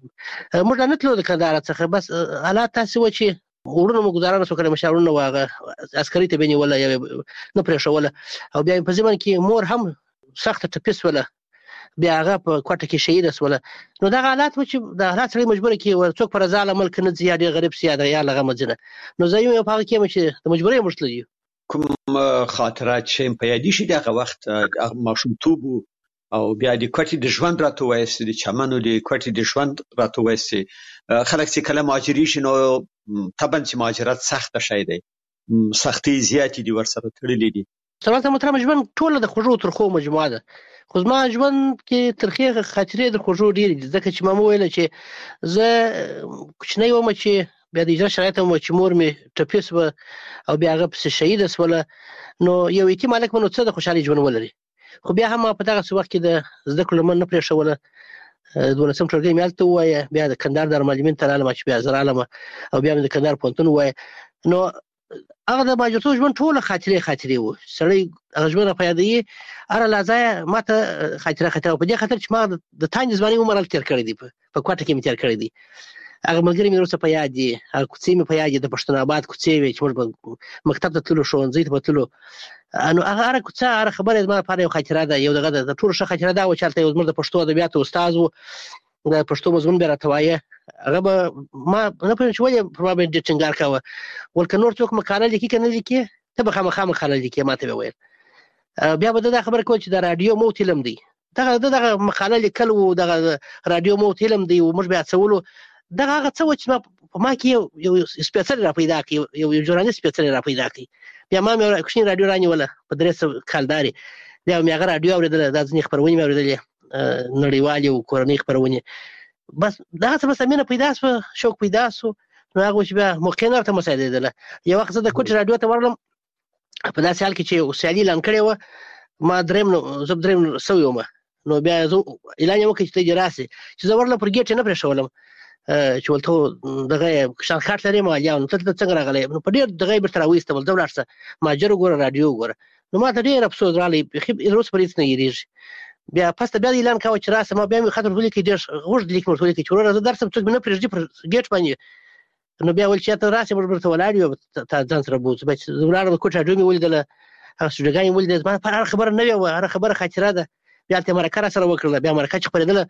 [SPEAKER 10] موږ نه تلو د کندهار څخه. بس حالات داسې وه چې وروڼو مو ګزاره نه شو کړی. مشاورونه وو هغه عسکري ته به یې نیوله یا نه پرېښوله او بیا په ضمن کې مور هم سخته ټپي شوله. بیا هغه په کوټه کې شهیده شوله. نو دغه حالات و چې د حالات سړی مجبوره کړي څوک په رضا له ملک نه ځي یا ډېر غریب شي یا له غمه ځي نه. نو زه یم په هغه کې یم چې د مجبورۍ موږ تللي یو.
[SPEAKER 9] کوم خاطرات چې په یادې شي دغه وخت ماشومتوب او بیا د کوټې د ژوند راته وایست د چمنو د کوټې د ژوند راته وایست خلک چې کله مهاجري شي نو طبعا چې مهاجرت سخته شی دی سختۍ زیاتې دي ورسره تړلې دي.
[SPEAKER 10] سلامت محترم ژوند ټوله د خوږو ترخو مجموعه ده. خو زما ژوند کې ترخې خاطرې د خوږو ډېرې دي ځکه چې ما وویله چې زه کوچنی وم چې بیا د اجرا شرایط هم چې مور مې ټپي شوه او بیا هغه پسې شهیده شوله. نو یو یتیم هلک به نو څه د خوشحالۍ ژوند ولري. خو بیا هم ما په دغسې وخت کې د زده کړو لمن نه پرېښوله. 12 ټولګی مې هلته ووایه. بیا د کندهار دارالمعلمین ته رالم چې بیا زه رالم او بیا مې د کندهار پوهنتون ووایه. نو هغه د مهاجرتوب ژوند ټوله خاطرې وو. سړی هغه ژوند را په یادوي هره لحظه ما ته خاطره په دې خاطر چې ما د تانج ځوانۍ عمر هلته تېر کړی دی. په کوټه کې مې تېر کړی دی. هغه ملګري مې وروسته په یاد دي. هغه کوڅې مې په یاد دي. د پښتون آباد کوڅې وې چې موږ به مکتب ته تللو ښوونځي ته به تللو. نو هغه هره کوڅه هره خبره زما لپاره یو خاطره ده. یو دغه د ټولو ښه خاطره دا وه چې هلته یو زموږ د پښتو ادبیاتو استاد و. د پښتو مضمون به راته وایه. هغه به ما نه پوهېږم چې ولې پر ما باندې ډېر ټینګار کوه. ول که نور څوک مقاله لیکي که نه لیکي ته به خامخا مقاله لیکي ما ته به ویل. بیا به دا خبره کوله چې د راډیو موت علم دی. دغه مقاله لیکل و دغه راډیو موت علم دی و موږ به هڅولو. دغه هغه څه و چې په ما کې یو سپېڅلی را پیدا کړي یو ژورنالست سپېڅلی را پیدا کړي. بیا ما مې کوچنۍ راډیو رانیوله په 300 کالدارې. بیا مې هغه راډیو اورېدله. دا ځینې خپرونې مې اورېدلې نړیوالې او کورنۍ خپرونې. بس دغسې بس مینه پیدا شوه شوق پیدا شو. نو هغه و چې بیا موقع نه ورته مساعدېدله. یو وخت زه د کوټې راډیو ته ورغلم په داسې حال کې چې یو سیالي اعلان کړې وه. ما زه درېیم سوی وم. نو بیا زه اعلان یې وکړ چې ته دې راسې چې زه ورغلم پر ګیټ یې نه پرېښولم چې ولته دغه شان کارت لرې مالیا نو ته څنګه راغلی. نو په ډېر دغه یې بیرته راویستم. ځه ولاړ شه مهاجر وګوره راډیو وګوره. نو ما ته ډېر افسوس راغلی. بیخي اوس پر هېڅ نه هېرېږي. بیا پسته بیا اعلان کاوه چې راسه. ما بیا مې خط ورته ولیکئ ډېر غوږ لیک مې ورته ولیکئ چې وروره زه درسم څوک مې نه پرېږدي پر ګیټ باندې. نو بیا ویل چې ته راسې موږ درته ولاړ یو تا ځان سره بوځو. بیا چې زه ولاړم د کوټې راډیو مې ولیدله هغه سټوډیوګانې مې ولیدلې. زما لپاره هره خبره نوې وه هره خبره خاطره ده. بیا هلته یې مرکه راسره وکړله. بیا مرکه چې خپرېدله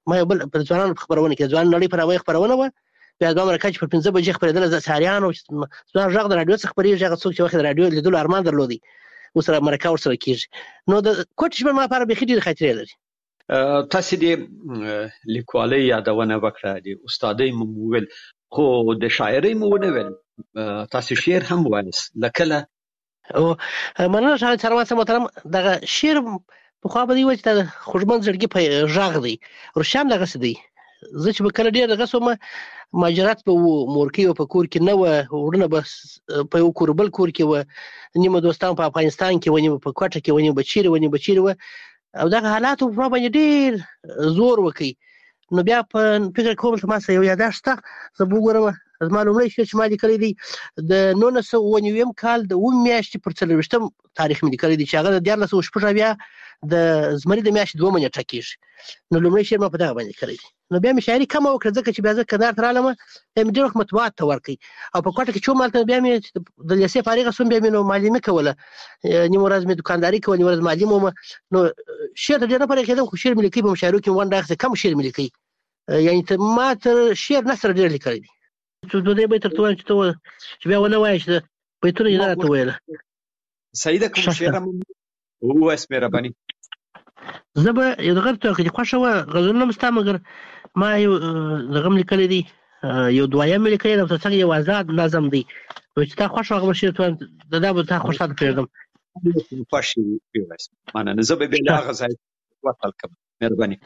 [SPEAKER 10] ما یو بل په ځوانانو خبرونه کې ځوان نړۍ پر هغه خبرونه و بیا د امریکا چې په 15 بجې خبرېدل د ساریانو ځوان ژغ د رادیو څخه خبرېږي هغه څوک چې وخت د رادیو لیدلو ارمان درلودي اوس امریکا ورسره کېږي نو د کوټ ژبه ما لپاره بخې ډېر خطرې لري
[SPEAKER 9] تاسو دې لیکوالۍ یادونه وکړه د استادۍ مو ویل خو د شاعرۍ مو ونه ویل تاسو شعر هم وایست لکه
[SPEAKER 10] او مننه شاعر سروان محترم دغه شعر په خو به دی و چې د خوشمن زړګي په ژغ دی روشان دغه څه دی زه چې کله ډېر دغه سومه ماجرات په مورکي او په کور کې نه و ورونه بس په یو کور بل کور کې و نیمه دوستان په افغانستان کې ونی په کوټه کې ونی بچیر و او دغه حالات په باندې ډېر زور وکي نو بیا په فکر کوم چې ما سره یو یاداشت زه وګورم زما لومړی شعر چې ما لیکلی دی د 1990 کال د 9 میاشتې پر 24 تاریخ مې لیکلی دی چې هغه د 1480 د زمري د میاشتې 2 منټه کېږي نو لومړی شعر ما په دغه باندې لیکلی دی نو بیا مې شاعري کمه وکړه ځکه چې بیا زه کندهار ته رالم بیا مې ډېر وخت مطبوعات ته ورکړی او په کوټه کې چې وم هلته بیا مې د لیسې فارغه شوم بیا مې نو معلمي کوله نیمه ورځ مې دوکانداري کوله نیمه ورځ معلم وم نو شعر ته ډېر نه پرې کېدم خو شعر مې لیکي په مشاعرو کې ونډه اخیسته کم شعر مې لیکي یعنې ما تر شعر نثر ډېر لیکلی دی چې دوی به تر ته چې بیا ونه وایي چې بیتونه یې نه راته ویله
[SPEAKER 9] سیده کوم شعر هم وایست مهرباني
[SPEAKER 10] زه به یو دغه ته چې خوښه وه غزلونه مې ستا مګر ما یو دغه م لیکلی دی یو دویم مې لیکلی دی او تر څنګ یو آزاد نظم دی چې تا خوښ هغه به شعر ته د دا به تا خوښ ته پرېږدم
[SPEAKER 9] خوښ یې ووایست مننه زه به بیا هغه ځای وصل کوم مهرباني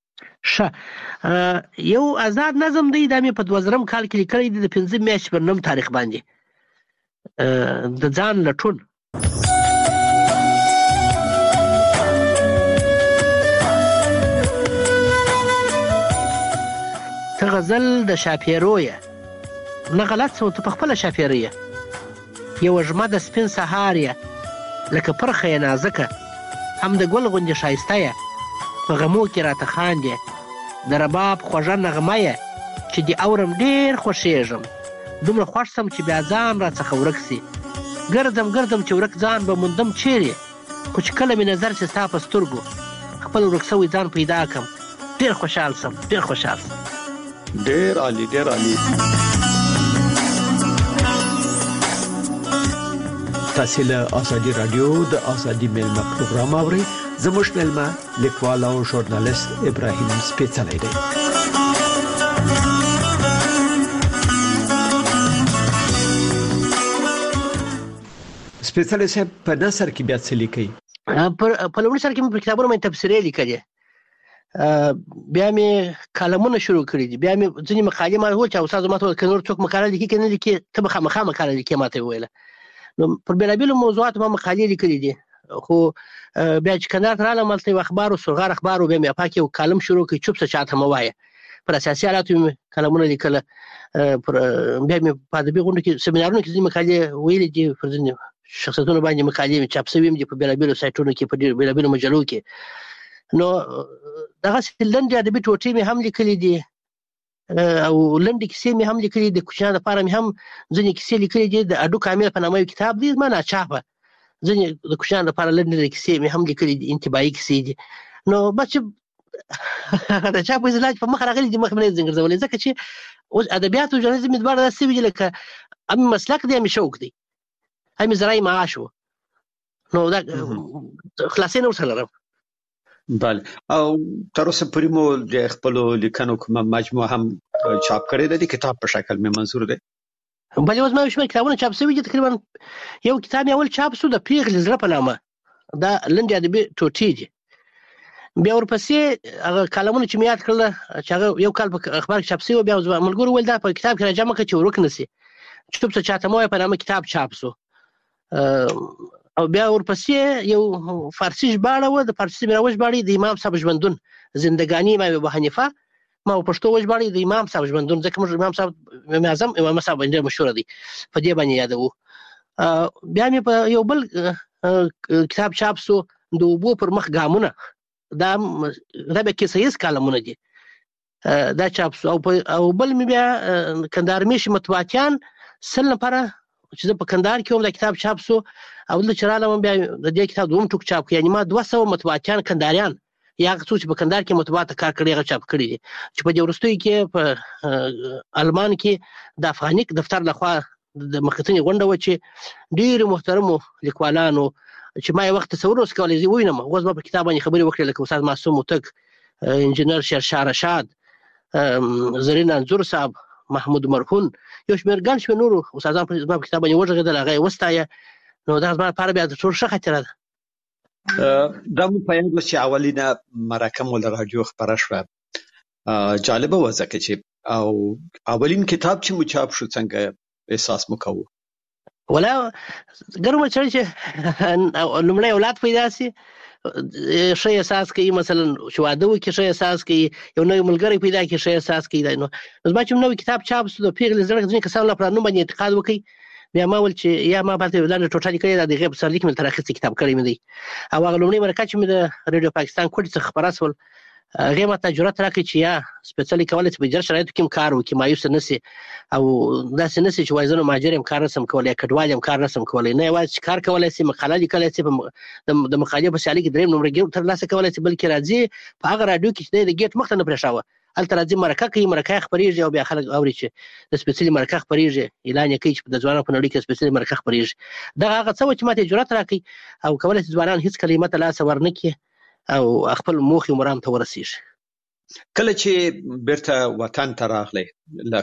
[SPEAKER 10] یو آزاد نظم دی دا مې په 2000 کال کې لیکلی دی د 15 میاشتې پر 9 تاریخ باندې د ځان لټون ته غزل د شاپیرویه نه غلط څه ته په خپله شاپیرویه یو ژمه د سپین سهار یې لکه پرخه یې نازکه هم د ګل غوندې ښایسته یې په غمو کې راته خاندې د رباب خوږه نغمه یې چې دې اورم ډېر خوښېږم دومره خوښ سم چې بیا ځان راڅخه ورک سي ګرځم چې ورک ځان به موندم چیرې خو چې کله مې نظر سي ستا په سترګو خپل ورک سوی ځان پیدا کم ډېر خوشحال سم
[SPEAKER 9] ډېر عالی تاسو له ازادي رادیو د ازادي ملما پروګرام اورئ زموږ ملما لیکوال او ژورنالیست ابراهیم سپېڅلی دی سپېڅلی صاحب په نثر کې بیا څه لیکئ
[SPEAKER 10] په لومړي سر کې مې په کتابونو باندې تبصرې لیکلې بیا مې کالمونه شروع کړي دي بیا مې ځینې مقالې ما وویل چې استاد ما ته وویل که نور څوک مقاله لیکي که نه لیکي ته به خامخا مقاله لیکې ما ته یې وویله نو پر بېلابېلو موضوعاتو ما مقالې لیکلي دي خو بیا چې کندهار ته رالم هلته یو اخبار و سرغار اخبار و بیا مې افاق یو کالم شروع کړي چوپ څه چاته مه وایه پر اساسي حالاتو مې کالمونه لیکله بیا مې په ادبي غونډو کې سیمینارونو کې ځینې مقالې ویلې دي پر ځینې شخصیتونو باندې مقالې مې چاپ سوي دي په بېلابېلو سایټونو کې په بېلابېلو مجلو کې نو دغسې لنډې ادبي ټوټې مې هم لیکلي دي او لنډې کیسې مې هم لیکلي دي د کوچنیانو لپاره مې هم ځینې کیسې لیکلي دي د اډو کامل په نامه یو کتاب دی زما ناچاپه ځینې د کوچنیانو لپاره لنډې کیسې مې هم لیکلي دي انتباهي کیسې دي نو بس چې د چا په اصطلاح په مخ راغلي دي مخ مې نه ځنګرځولی ځکه چې اوس ادبیات او ژورنالیزم مې دواړه داسې وي لکه هم مسلک دی هم شوق دی هم زرعي معاش و نو دا خلاصې نه ورسره لرم
[SPEAKER 9] بله او تر اوسه پورې مو د خپلو لیکنو کومه مجموعه هم چاپ کړې ده د کتاب په شکل مې منظور دی
[SPEAKER 10] بلې اوس ما یو شمېر کتابونه چاپ سوي دي تقریبا یو کتاب مې اول چاپ سو د پیغلې زړه په نامه دا لنډې ادبي ټوټې دي بیا ورپسې هغه کالمونه چې مې یاد کړله چې هغه یو کال په اخبار کې چاپ سوي بیا ملګرو وویل دا په کتاب کې راجمع کړه چې ورک نه سي چوپ څه چاته مه وایه په نامه کتاب چاپ سو او بیا ورپسې یو فارسي ژباړه وه د فارسي مې راوژباړې د امام صاحب ژوندون زندګاني امام ابو حنیفه ما په پښتو وژباړې د امام صاحب ژوندون ځکه موږ امام صاحب امام اعظم امام صاحب ډېر مشهوره دی په دې باندې یادوو بیا مې په یو بل کتاب چاپ سو د اوبو پر مخ ګامونه دا بیا کیسه کالمونه دي دا چاپ سو او بل مې بیا کندهار میشي مطبوعاتیان سل نفره چې زه په کندهار کې هم دا کتاب چاپ سو او دلته چې رالم بیا د دې کتاب دوم ټوک چاپ کړ یعنې ما 200 مطبوعاتیان کندهاریان یا هغه څوک چې په کندهار کې مطبوعات کار کړی هغه چاپ کړي دي چې په دې وروستیو کې په المان کې د افغانیک دفتر لخوا د مخکتنې غونډه و چې ډېر محترمو لیکوالانو چې ما یو وخت تصور اوس کولی زه ووینم اوس ما په کتاب باندې خبرې وکړې لکه استاد معصوم موتک انجینر شیرشاه رشاد زرین انځور صاحب محمود مرهون یو شمېر ګڼ شمېر نورو استادان زما په کتاب باندې وغږېدل هغه یې وستایه نو دا زما لپاره بیا د ټول ښه خاطره ده
[SPEAKER 9] دا مو په یاد چې اولینه مرکه مو له راډیو خپره شوه جالبه وه ځکه چې او اولین کتاب چې مو چاپ شو څنګه احساس مو کوو
[SPEAKER 10] ولا ګرمه چړ چې لومړی اولاد پیدا سي ښه احساس کوي مثلا چې واده وکړي ښه احساس کوي یو نوی ملګری پیدا کړي ښه احساس کوي نو زما چې نوی کتاب چاپ شو د پیغلې زړه ځینې کسانو لپاره نوم باندې اعتقاد وکړي بیا ما ول چې یا ما پاتې ولانه ټوټه لیکلې د غیب سرلیک مل تر اخیسته کتاب کړی مې دی او هغه لومړی مرکه چې مې د رادیو پاکستان کوټ څخه خبره سول هغه ماته جرأت راکړي چې یا سپیشلی کولای چې په جر شرایطو کې کار وکړي مایوس نه سي او داسې نه سي چې وایي زه مهاجر یم کار نسم کولی کډوال یم کار نسم کولی نه یوازې چې کار کولی سي مقاله لیکلی سي د مقالې په سیالي کې درېیم نمره ترلاسه کولی سي بلکې راځي په هغه راډیو کې چې د ګیټ مخ ته نه پرېښاوه هلته راځي مرکه کوي مرکه خپرېږي او بیا خلک اوري چې د سپیشلی مرکه خپرېږي اعلان یې کوي چې د ځوانانو په نړۍ کې سپیشلی مرکه خپرېږي دغه هغه څه و چې ماته جرأت راکړي او کولی شي ځوانان هېڅ کلمه ته لاس ورنه کړي او خپل موخې مرام ته ورسېږي
[SPEAKER 9] کله چې بیرته وطن ته راغلی له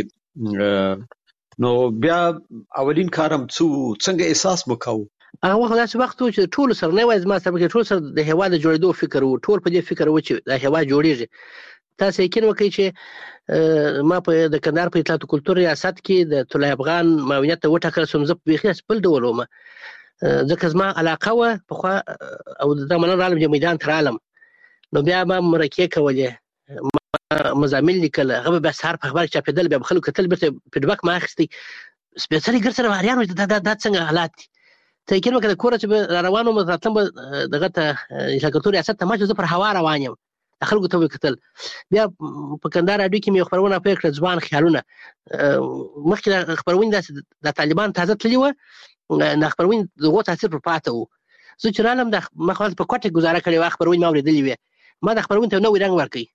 [SPEAKER 9] کوټې نو بیا اولین کارم څنګه احساس مو کوو
[SPEAKER 10] هغه وخت داسې وخت و چې ټولو سره نه وایي زما سره پکې ټول سره د هېواد د جوړېدو فکر و ټول په دې فکر و چې دا هېواد جوړېږي تاسو یقین وکړئ چې ما په د کندهار په اطلاعات او کلتور ریاست کې د طلای افغان معاونیت ته وټاکل شوم زه بیخي بل ډول وم ځکه زما علاقه وه پخوا او د مننه رالم چې میدان ته رالم نو بیا ما مرکې کولې مزامین لیکل هغه بیا سهار په اخبار چاپېدل بیا به خلکو کتل بیرته فیډبک ما اخیستی سپېڅلي ګر سره ماریان دا څنګه حالات دي ته یقین وکړه د کوره چې به راروان وم راتلم به دغه ته اطلاعات کلتور ریاست ته ما چې زه پر هوا روان یم خلکو ته وکتل بیا په کندهار راډیو کې مې خبرونه پیل کړه ځوان خیالونه مخکې د خبرونې داسې د طالبان تازه تللي وه د خبرونې د هغو تاثیر پر پاته و زه چې رالم ما خو په کوټه کې ګزاره کړې وه خبرونې ما اورېدلې وې ما د خبرونې ته نوی رنګ ورکوي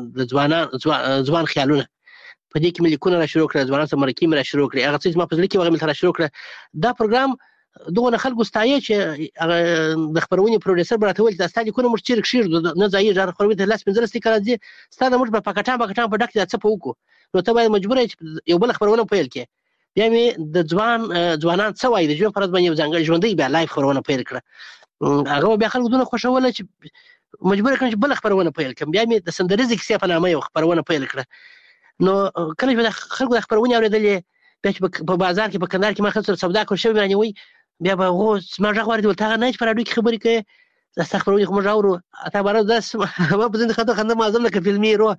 [SPEAKER 10] د ځوان خیالونه په دې کې مې لیکونه را شروع کړه ځوانانو سره مرکې مې را شروع کړې هغه څه چې ما په زړه کې وه هغه مې را شروع کړه دا پروګرام دغه خلکو ستایي چې د خبرونې پروډوسر به راته ویل چې دا ستا لیکونه موږ چېرې کښېږدو نه ځایېږي هغه خبرونې ته 10-15 لیکه راځي ستا د موږ په پکټان په ډک کې دا څه په وکړو نو ته باید مجبوره یې چې یو بله خبرونه پیل کړې بیا مې د ځوانان څه وایي د ژوند په ورځ باندې یو ځانګړی ژوندی بیا لایف خبرونه پیل کړه هغه بیا خلکو دونه خوښوله چې مجبوره کړم چې بله خبرونه پیل کړم بیا مې د سندریزې کیسې په نامه یو خبرونه پیل کړه نو کله چې د خلکو د خبرونې اورېدلې بیا چې په بازار کې په کندهار کې ما خلکو سره سودا کړل شوي رانیوي بیا به هغو زما غږ واورېد ولته هغه نه چې په راډیو کې خبرې کوې دا ستا خبرونې خو موږ اورو تا باره داسې ما په ځینې خطو خنده معظم لکه فلمي هیرو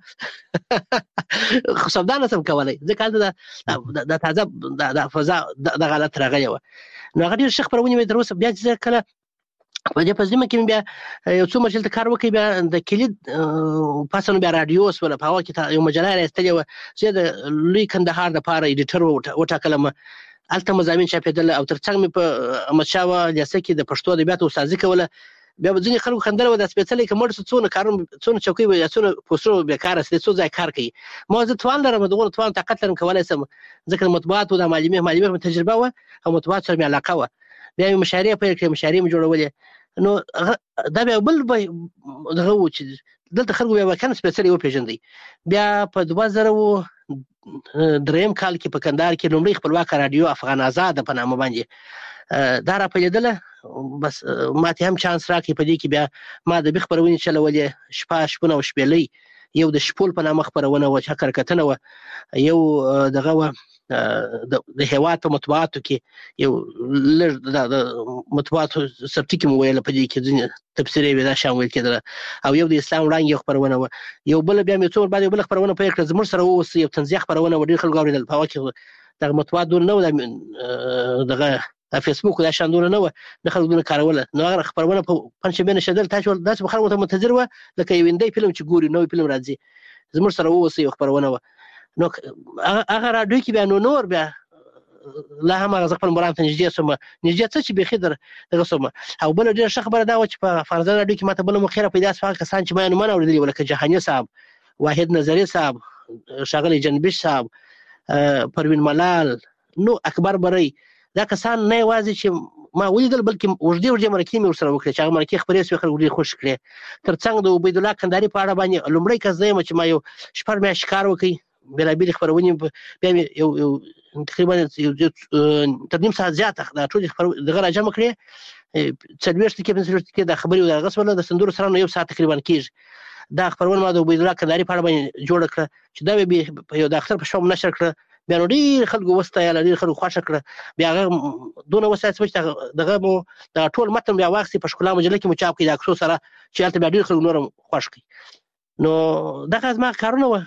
[SPEAKER 10] خو سودا نه شم کولی ځکه هلته د تازه د فضا دغه حالت راغلی وه نو هغه ډېرې ښه خبرونې مې تر اوسه بیا چې زه کله په دې په ذمه کې بیا یو څو مجلې ته کار وکړي بیا د کلید پاسه نو بیا راډیو شوله په هغه کې یو مجله یې راایستلې وه زه د لوی کندهار دپاره ایډیټر وټاکلم هلته مضامین چاپېدل او تر څنګ مې په احمدشاه لیسه کې د پښتو ادبیاتو استادي کوله بیا به ځینې خلکو خندل وه دا سپېڅلی که مړ شو څونه کارونه څونه چوکۍ به یا څونه پوسټرونه بېکاره شي څو ځای کار کوي ما زه توان لرم دغونه توان طاقت لرم کولی شم ځکه د مطبوعاتو د معلمې مې تجربه وه او مطبوعاتو سره مې علاقه وه بیا مې مشاعرې پیل کړې مشاعرې مې جوړولې نو دا بیا بل دغه و چې دلته خلکو بیا واقعا سپېڅلی وپېژندئ بیا په 2003 کال کې په کندهار کې لومړی خپلواکه راډیو افغان آزاد په نامه باندې دا راپیلېدله بس ماته هم چانس راکړي په دې کې بیا ما ادبي خپرونې چلولې شپونه او شپېلۍ یو د شپول په نامه خپرونه وه چې حقرکتنه وه یو دغه وه د هېواد په مطبوعاتو کې یو لږ د مطبوعاتو سبتي کې مو ویله په دې کې ځینې تبصرې وې دا شیان ویل کېدله او یو د اسلام وړانګې یو خپرونه وه یو بله بیا مې څو ور بعد یو بله خپرونه پیل کړه زموږ سره واوسه یو طنزیه خپرونه وه ډېر خلکو اورېدل په هغه کې دغه مطبوعات دونه نه وه دغه فیسبوک دا شیان دونه نه وه نه خلکو دونه کاروله نو هغه خپرونه په پنجشنبې نشېدل داسې به خلکو ته منتظر وه لکه یو هندی فلم چې ګوري نوی فلم راځي زموږ سره واوسه یو خپرونه وه نو هغه راډیو کې بیا نور بیا لا هم هغه خپل مرام ته نږدې سوم نږدې څه چې بيخي دغه سوم او بل ډیر ښه خبره دا و چې په فرض راډیو کې ماته بل مخیره پیدا شو کسان چې ما نومونه اوریدلي ولکه جهاني صاحب واحد نظری صاحب شاغلی جنبش صاحب پروین ملال نو اکبر بری دا کسان نه یوازې چې ما ولیدل بلکې وړدي مرکې مې ورسره وکړې چې هغه مرکې خبرې سوي خلک ډېر خوش کړې ترڅنګ د عبید الله کندهاري په اړه باندې لومړی کس دی چې ما یو شپږ میاشتې کار وکړ بېلابېلې خپرونې بیا مې یو تقریبا تر نیم ساعت زیاته دا ټولې دغه راجمع کړې 40 دقیقې د خبرې د هغه سره د سندرو سره نو یو ساعت تقریبا کېږي دا خبرونه ما د عبید الله کندهاري په اړه باندې جوړه کړه چې دا به یو د اختر په شوم نشر کړه بیا نو ډېر خلکو وستایل ډېر خلکو خوښه کړه بیا هغه دونه وسایل چې دغه مو د ټول متن بیا واخیستې په ښکلا مجله کې مو چاپ کړي د عکسو سره چې هلته بیا ډېر خلکو نور هم خوښ کړي نو دغه زما کارونه وه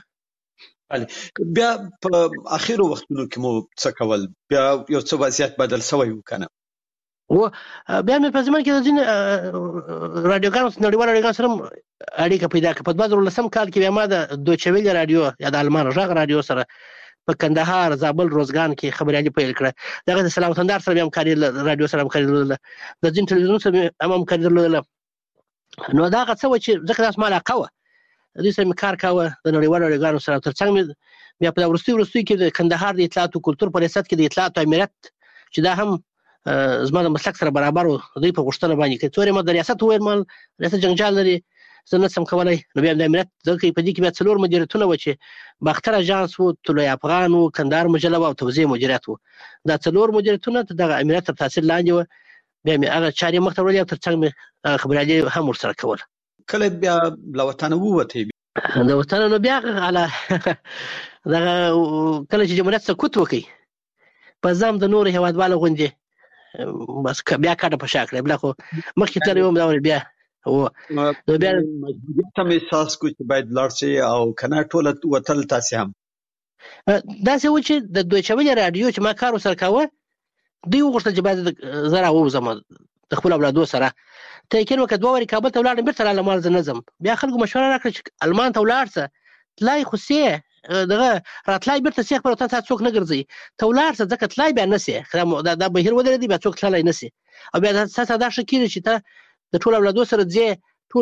[SPEAKER 9] بیا په اخرو وختونو کې مو څه کول بیا یو څه وضعیت بدل شوی و که نه
[SPEAKER 10] و بیا مې په زمانه کې د ځینې راډیوګانو نړیوالو راډیوګانو سره اړیکه پیدا کړه په 2010 کال کې بیا ما د دویچه ویله راډیو یا د آلمان غږ راډیو سره په کندهار زابل روزګان کې خبريالي پیل کړه دغه د سلام وطندار سره هم کاری راډیو سره هم کاری درلوده د ځین ټلویزیون سره هم کاری درلوده نو دا هغه څه و چې ځکه داس ما علاقه وه دوی سره مې کار کاوه د نړیوالو راډیوګانو سره ترڅنګ مې بیا په وروستي کې د کندهار د اطلاعات او کلتور په ریاست کې د اطلاعات امنیت چې دا هم زما د مسلک سره برابر و دوی په غوښتنه باندې کې څورې ما د ریاست وویل مال ریاست جنجال لري زه نه سم کولی نو بیا د امنیت ځکه په دې کې بیا 4 مدیریتونه و چې باختر اژانس و طلوع افغان و کندهار مجله و او توزیع مدیریت و دا 4 مدیریتونه دغه امنیت تر تاثیر لاندې و بیا مې هغه چارې مخ ته وړلې او ترڅنګ مې خبريالي هم ورسره کول
[SPEAKER 9] کله بیا له وطنه ووتې
[SPEAKER 10] د وطن نو بیا علا دغه کله چې جمهوریت سقوط وکړي په ځم د نور هیوادوالو غونډې بس بیا کاټه په شا کړې بیا خو مخکې تللی وم دا بیا
[SPEAKER 9] نو بیا مجبوریت هم احساس کو چې باید لاړ شي او که نه ټوله وتل تاسې هم
[SPEAKER 10] داسې و چې د دویچه ویله راډیو چې ما کار ورسره کاوه دوی وغوښتل چې باید زه راووځم د خپل اولادو سره ته یقین وکړه 2 وارې کابل ته ولاړم بېرته رالم مال زه نه ځم بیا خلکو مشوره راکړه چې المان ته ولاړ شه تلای خو سې دغه راتلای بېرته سې خپل وطن ته څوک نه ګرځوي ته ولاړ شه ځکه تلای بیا نه سې دا بهیر ودرېدی بیا څوک تللی نه سې او بیا ستاسې دا ښه کېږي چې ته د ټول اولادو سره ځې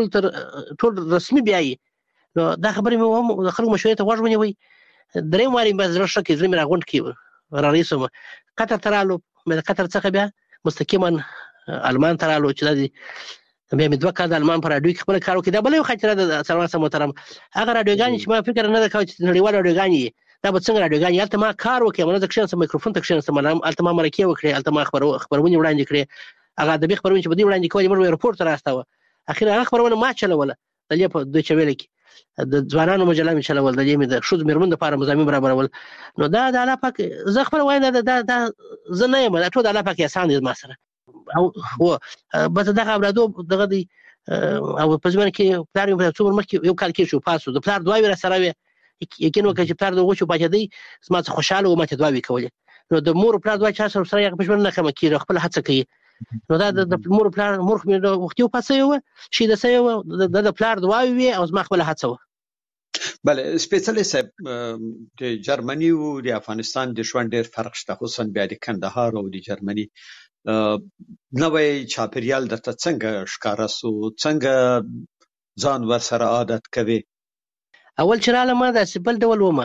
[SPEAKER 10] ټول رسمي بیایي نو دا خبرې مې هم د خلکو مشورې ته غوږ ونیوئ 3 وارې مې زړه ښه کړي زړه مې راغونډ کړي رارهي شوم قطر ته رالو مې د قطر څخه بیا مستقیما المان ته رالو چې دا بیا مې 2 کال د المان په راډیو کې خپل کار وکړ دا بل یو خاطره د سلمان صاحب محترم هغه راډیوګانې چې ما فکر نه کاوه چې نړیوال راډیوګانې دا به څنګه راډیوګانې هلته ما کار وکړ ما نه کښېناستم میکروفون ته کښېناستم هلته ما مرکې وکړې هلته ما خپرونې وړاندې کړې هغه ادبي خپرونې چې به دوی وړاندې کولې موږ ایرپورټ ته راستاوه اخر هغه خپرونه ما چلوله د دې په دویچه ویله کې د ځوانانو مجله مې چلول د دې مې د ښځو مېرمنو دپاره مضامین برابرول نو دا د الله پاک زه خپله وایم دا زه نه یم دا ټول د الله پاک احسان دی زما سره او بس دغه اولادو دغه دی او په ځمانه کې پلار مې په څو مخکې یو کال کې شو پاسو د پلار دعاوې راسره وې یقین وکړه چې پلار د هغو شو پاچېدی زما څه خوشحاله و ماته دعاوې کولې نو د مور پلار دعا چا سره هغه په ژوند نه کمه کېږي خپله هڅه کوي نو دا د مور پلار مور خو مې وختي وپاڅوی وه شهیده سوی وه د پلار دعاوې وې او زما خپله هڅه وه
[SPEAKER 9] بله سپېڅلی صاحب د جرمني او د افغانستان د ژوند ډېر فرق شته خصوصا بیا د کندهار او د جرمني نوی چاپېریال درته څنګه ښکاره سو څنګه ځان ورسره عادت کوې
[SPEAKER 10] اول چې رالم ما داسې بل ډول ومه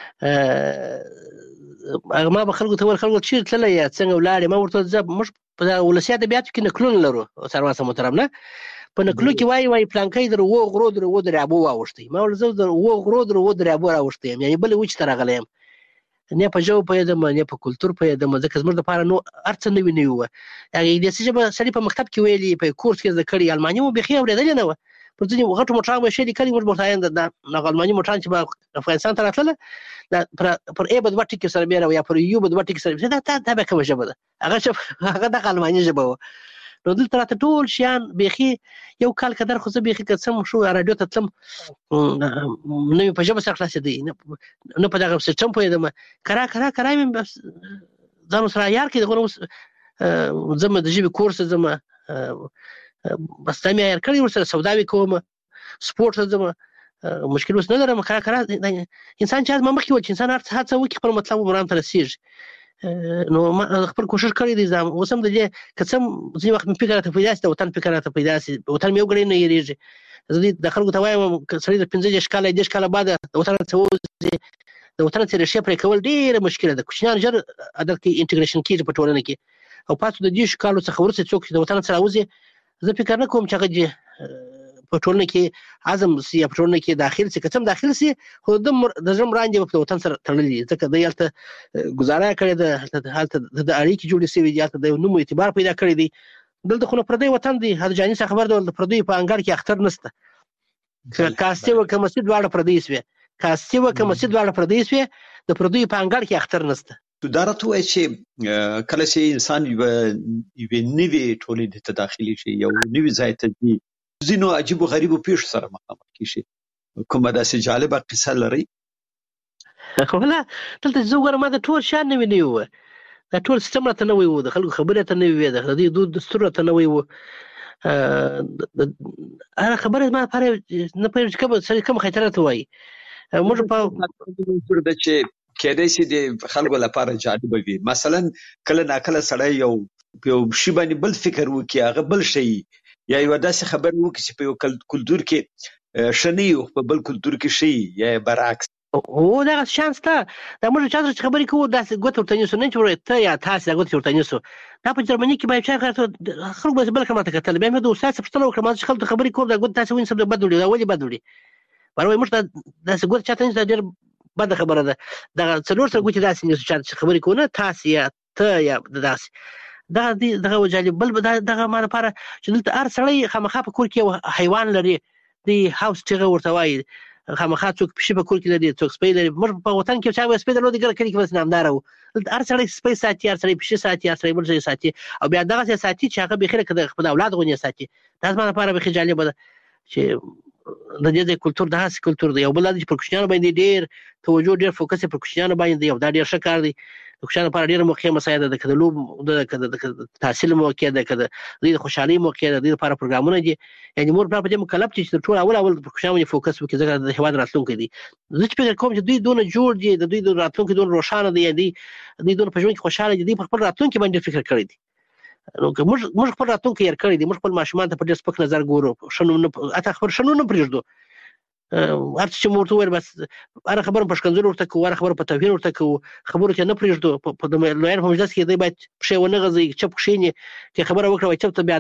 [SPEAKER 10] ما به خلکو ته ویل خلکو چېرې تللی یا څنګه ولاړې ما ورته زه موږ په ولسي ادبیاتو کې نکلونه لرو سروان صاحب محترم نه په نکلو کې وایي پلانکی د 7 غرو د 7 دریابو واوښتی ما ویل زه د 7 غرو د 7 دریابو راوښتی یم یعنې بلې وچې ته راغلی یم نه په ژبه پوهېدم نه په کلتور پوهېدم ځکه زموږ دپاره نو هر څه نوي نوي وه هغې انګلیسي ژبه سړي په مکتب کې ویلي په کورس کې زده کړي الماني مو بیخي اورېدلې نه وه پر ځینې غټو موټرانو به یې ښې لیکلي موږ به ورته وایو د الماني موټران چې به افغانستان ته راتلله پر ای به 2 ټکي سره بیا یا پر یو به 2 ټکي سره دا به کومه ژبه ده هغه دغه الماني ژبه وه نو دلته راته ټول شیان بیخي یو کال قدر خو زه بیخي که څه شو راډیو ته تلم نه مې په ژبه سره خلاصېدی نه په دغه سیسټم پوهېدم کرا مې ځان ورسره عیار کړي دغه اوس ځم د ژبې کورس ځم بس دا مې عیار کړي ورسره سوداوې کوم سپورټ ته ځم مشکل اوس نه لرم کرا انسان چې ما مخکې ویل چې انسان هر څه هڅه وکړي خپل مطلب مرام ته رسېږي نو ما خپل کوشش کړی دی زم اوس هم د دې کڅم ځي وخت مې فکر راته پیدا سي د وطن فکر راته پیدا سي وطن مې وګړي نه یریږي زه د خلکو ته وایم سړی د 15 کال 10 کال بعد د وطن څه د وطن سره شي پرې کول ډیره مشکله ده کوچنیان ژر عدالت کې انټیګریشن کیږي په ټولنه کې او پاتې د 10 کالو څخه ورسې څوک د وطن سره اوځي زه فکر نه کوم چې هغه په ټولنه کې عزم سي په ټولنه کې داخل سي کڅم داخل سي خو د ژوند وړاندې په وطن سره تړلې ځکه د یالته گزاره کړې ده حالت د اړیکې جوړې سوي دي د نوم اعتبار پیدا کړی دی دلته خو پردی وطن دی هر جاني څخه خبر د پردی په انګړ کې اختر نشته کاسته و که مسجد واړه پردی سوي کاسته و که مسجد واړه پردی سوي د پردی په انګړ کې اختر نشته
[SPEAKER 9] دا راته وایي چې کله چې انسان یو نوی ټولنې ته داخلي شي یو نوی ځای ته ځي ځینو عجیب او غریبو پیښو سره مخامخ کیږي کومه داسې جالبه قصه لري
[SPEAKER 10] خو لا دلته زه ګورم ما د ټول شان نه ویني و دا ټول سیستم راته نه وي و د خلکو خبره ته نه وي د دې دود دستور ته نه وي و هغه خبره ما لپاره نه پېژنم چې کوم خطر ته وایي موږ په
[SPEAKER 9] د چې کېدای شي د خلکو لپاره جالب وي مثلا کله ناکله سړی یو شی باندې بل فکر وکړي هغه بل شي یا یو داسې خبر وکړي چې په یو کلتور کې شنی او په بل کلتور کې شي یا برعکس
[SPEAKER 10] او دا شانس ته دا موږ چې خبرې کوو داسې ګوت ورته نیسو نه چې ته یا تاسو ګوت ورته نیسو دا په جرمني کې باید چې خلک به بل کلمه کتل بیا مې د استاد څخه وکړم چې خلک خبرې کوو دا ګوت تاسو وین سم بدلولي دا ولې بدلولي باندې موږ داسې ګوت چاته نه ډېر بد خبره ده دا څلور سره ګوت داسې نیسو چې خبرې کوو نه تاسو یا ته یا داسې دغه وجالي بل دغه ما لپاره چې دلته هر سړی خامخا په کور کې حیوان لري د هاوس ټیغه ورته وایي خامخا څوک پښې په کور کې لري څوک سپی لري موږ په وطن کې چا سپی درلود ګر کړي کې بس نامدار وو دلته هر سړی سپی ساتي هر سړی پښې ساتي هر سړی بل ځای ساتي او بیا دغه ساتي چې هغه به خیره کړه خپل اولاد غونې ساتي دا ما لپاره به جالب ده چې د دې کلچر داسې کلچر دی او بل د پرکشنیانو باندې ډېر توجه ډېر فوکس پرکشنیانو باندې دی او دا ډېر ښه کار دی د پرکشنیانو لپاره ډېر موقع مساعده ده کده لوب د تحصیل موقع ده کده د خوشحالي موقع ده د لپاره پروګرامونه دي یعنی مور په دې مکلف چې ټول اول پرکشنیانو فوکس وکړي ځکه د هیواد راتلونکي دي زه چې فکر کوم چې دوی دونه جوړ دي د دوی د راتلونکي دونه روښانه دي دوی دونه په ژوند کې خوشاله دي په خپل راتلونکي باندې فکر کړی دي نو موږ خپل راتلونکي یې کړی دي موږ خپل ماشومان ته په ډېر سپک نظر ګورو شنو نه اته خبر شنو نه پرېږدو هر څه مرته ور بس هر خبر په شکنځل ورته کوو هر خبر په توهین ورته کوو خبرو ته نه پرېږدو په د لویر په مجلس کې دی باید پښې ونه غځي چپ کښینی چې خبره وکړه چې ته بیا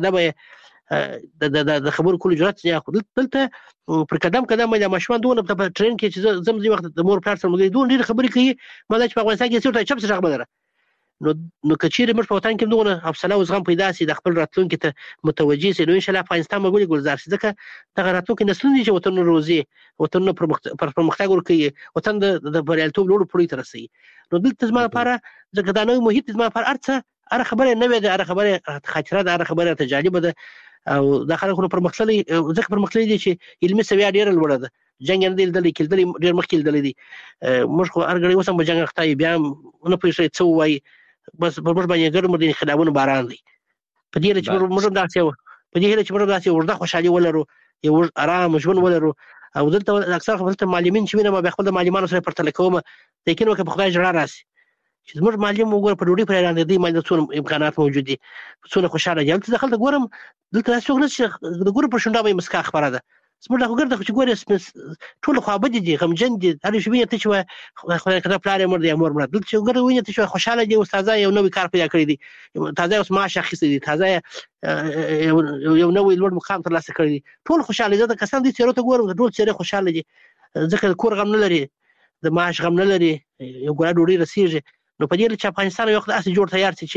[SPEAKER 10] ادب د خبرو کول جرأت نه اخلي دلته پر قدم د ماشومان دونه په ټرین کې چې زم ځي وخت د مور پلار سره مګي دونه ډېر خبرې کوي ما چې په افغانستان کې څه چپ څه خبره نو کچېره موږ په وطن کې دونه حوصله او زغم پیدا سي د خپل راتلونکي ته متوجي سي نو ان شاء الله افغانستان مګولي ګلزار شي ځکه دغه راتلونکي نسلونه چې وطن روزي وطن پرمختګ ورکوي وطن د بریالیتوب لوړ پوړی ته رسي نو دلته زما لپاره ځکه دا نوې محیط زما لپاره هر خبره نه وي هر خبره خاطره ده هر خبره تجربه ده او دا خلکو پرمختللي ځکه پرمختللي دي چې علمي سویا ډیره لوړه ده جنگ نه دل کېدل ډیر مخکې دل دي موږ خو هر غړي وسم جنگ اخته بیا نه پېښې څو وای بس په موږ باندې ګرم دي خلابونه باران دي په دې چې موږ داسې ورته خوشحالي ولرو یو آرام ژوند ولرو او دلته اکثر خپل معلمین چې وینم به خپل د معلمانو سره پرتل کوم لیکن وکه په خدای جوړه راسي چې موږ معلم وګور په ډوډۍ پر اړه دي مې څونه امکانات موجود دي څونه خوشاله یم چې دخل ګورم دلته څوک نه د ګور پر شونډه به مسکا خبره ده سمره خو ګرځي چې ګورې ټول خو ابدي دي غمجن دي هر شي ویني ته چې خو کله پلار مر دي امور مر دلته چې ګورې ویني ته چې خوشاله دي استاد یو نوې کار پیدا کړی دي تازه اوس معاش اخیستي دي تازه یو نوې لوړ مقام ترلاسه کړی دي ټول خوشاله دي د کسان دي چې ورته ګورم ټول چې خوشاله دي ځکه کور غم نه لري د معاش غم نه لري یو ګړه ډوډۍ رسیږي نو په دې چې افغانستان یو وخت اسې جوړ تیار شي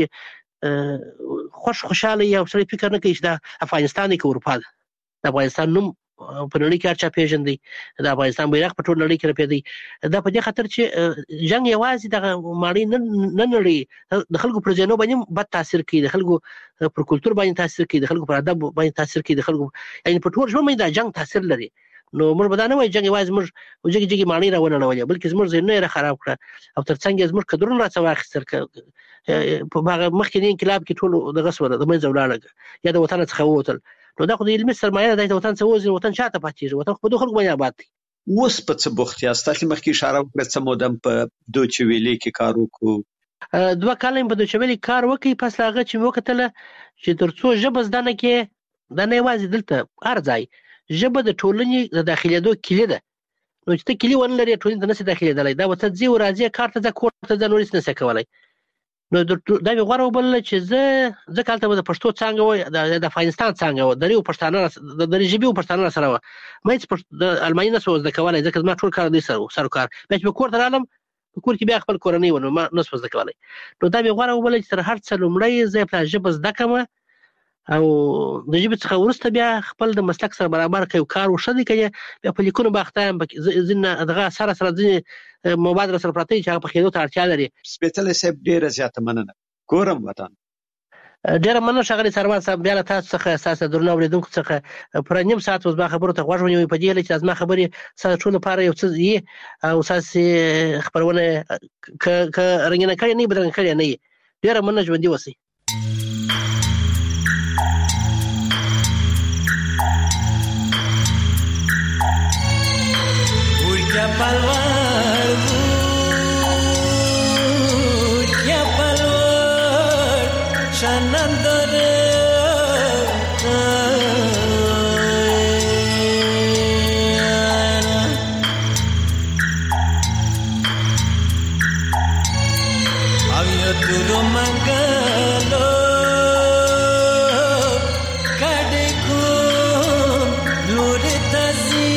[SPEAKER 10] چې خوشاله یو سړی فکر نه کوي چې د افغانستان کې اروپا ده د افغانستان نوم په نړۍ کې هرچا پیژندي د افغانستان بیرغ په ټول نړۍ کې راپېدی دا په دې خاطر چې جنگ یوازې د ماړی نه نړۍ د خلکو پر ځینو باندې بد تاثیر کوي د خلکو پر کلچر باندې تاثیر کوي د خلکو پر ادب باندې تاثیر کوي د خلکو یعنی په ټول ژوند باندې د جنگ تاثیر لري نو موږ به دا نه وایو جنگ یوازې موږ جګي ماڼۍ راونړولې بلکې زموږ ذهنونه یې خراب کړه او ترڅنګ یې زموږ قدرونه راڅخه واخیستل په هغه مخکې انقلاب کې ټول دغه سوله د منځه ولاړه یا د وطن څخه ووتل نو دا خو د علمي سرمایه ده د وطن څخه وځي وطن شاته پاتېږي وطن خو د خلکو باندې آباد دی
[SPEAKER 9] اوس په څه بوخت یاست تاسو مخکې اشاره وکړه چې مودم په دوچ ویلې کې کار وکړو
[SPEAKER 10] 2 کال په دوچوالي کار وکي پس هغه چې وکتل چې ترڅو ژبه زده نه کې دا نه یوازې دلته هر ځای ژبه د ټولنې د داخليدو کلی ده نو چې ته کلی ون لري ټولنې ته نشي داخليدلای دا وته ځي او راځي کار ته ځه کور ته ځه نورې نشي کولای نو دا به غوړو بل چې زه کالته د پښتو څنګه و د افغانستان څنګه و د ریو پښتانه د ریجبیو پښتانه سره و مې د الماني نه سوز د کولای ځکه ما ټول کار دي سره کار به کور ته رالم کور کې بیا خپل کورنۍ ونه ما نه سوز د کولای نو دا به غوړو بل چې تر هر څه لومړی زه په ژبه زده کوم او د ژبې څخه ورسته بیا خپل د مسلک سره برابر کوي کار وشدي کوي بیا په لیکونو باختایم ځنه دغه سره ځنه مبادله سره پراته چې هغه په خېدو ته اړتیا لري
[SPEAKER 9] سپېڅلې صاحب ډیره زیاته مننه کورم وطن
[SPEAKER 10] ډیره مننه شغله سروان صاحب بیا له تاسو څخه اساسه درنو اوریدونکو څخه پر نیم ساعت اوس ما خبرو ته غوږ ونیوي په دې لچ از ما خبري سره ټول لپاره یو څه یي او اساسي خبرونه ک رنګینه کړي نه بدرنګ کړي نه ډیره مننه ژوندۍ وسی
[SPEAKER 11] Ya palwar ya palwar shanandare avyo turu mangalo kadeko lure tazi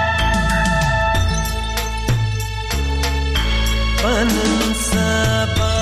[SPEAKER 11] Pansa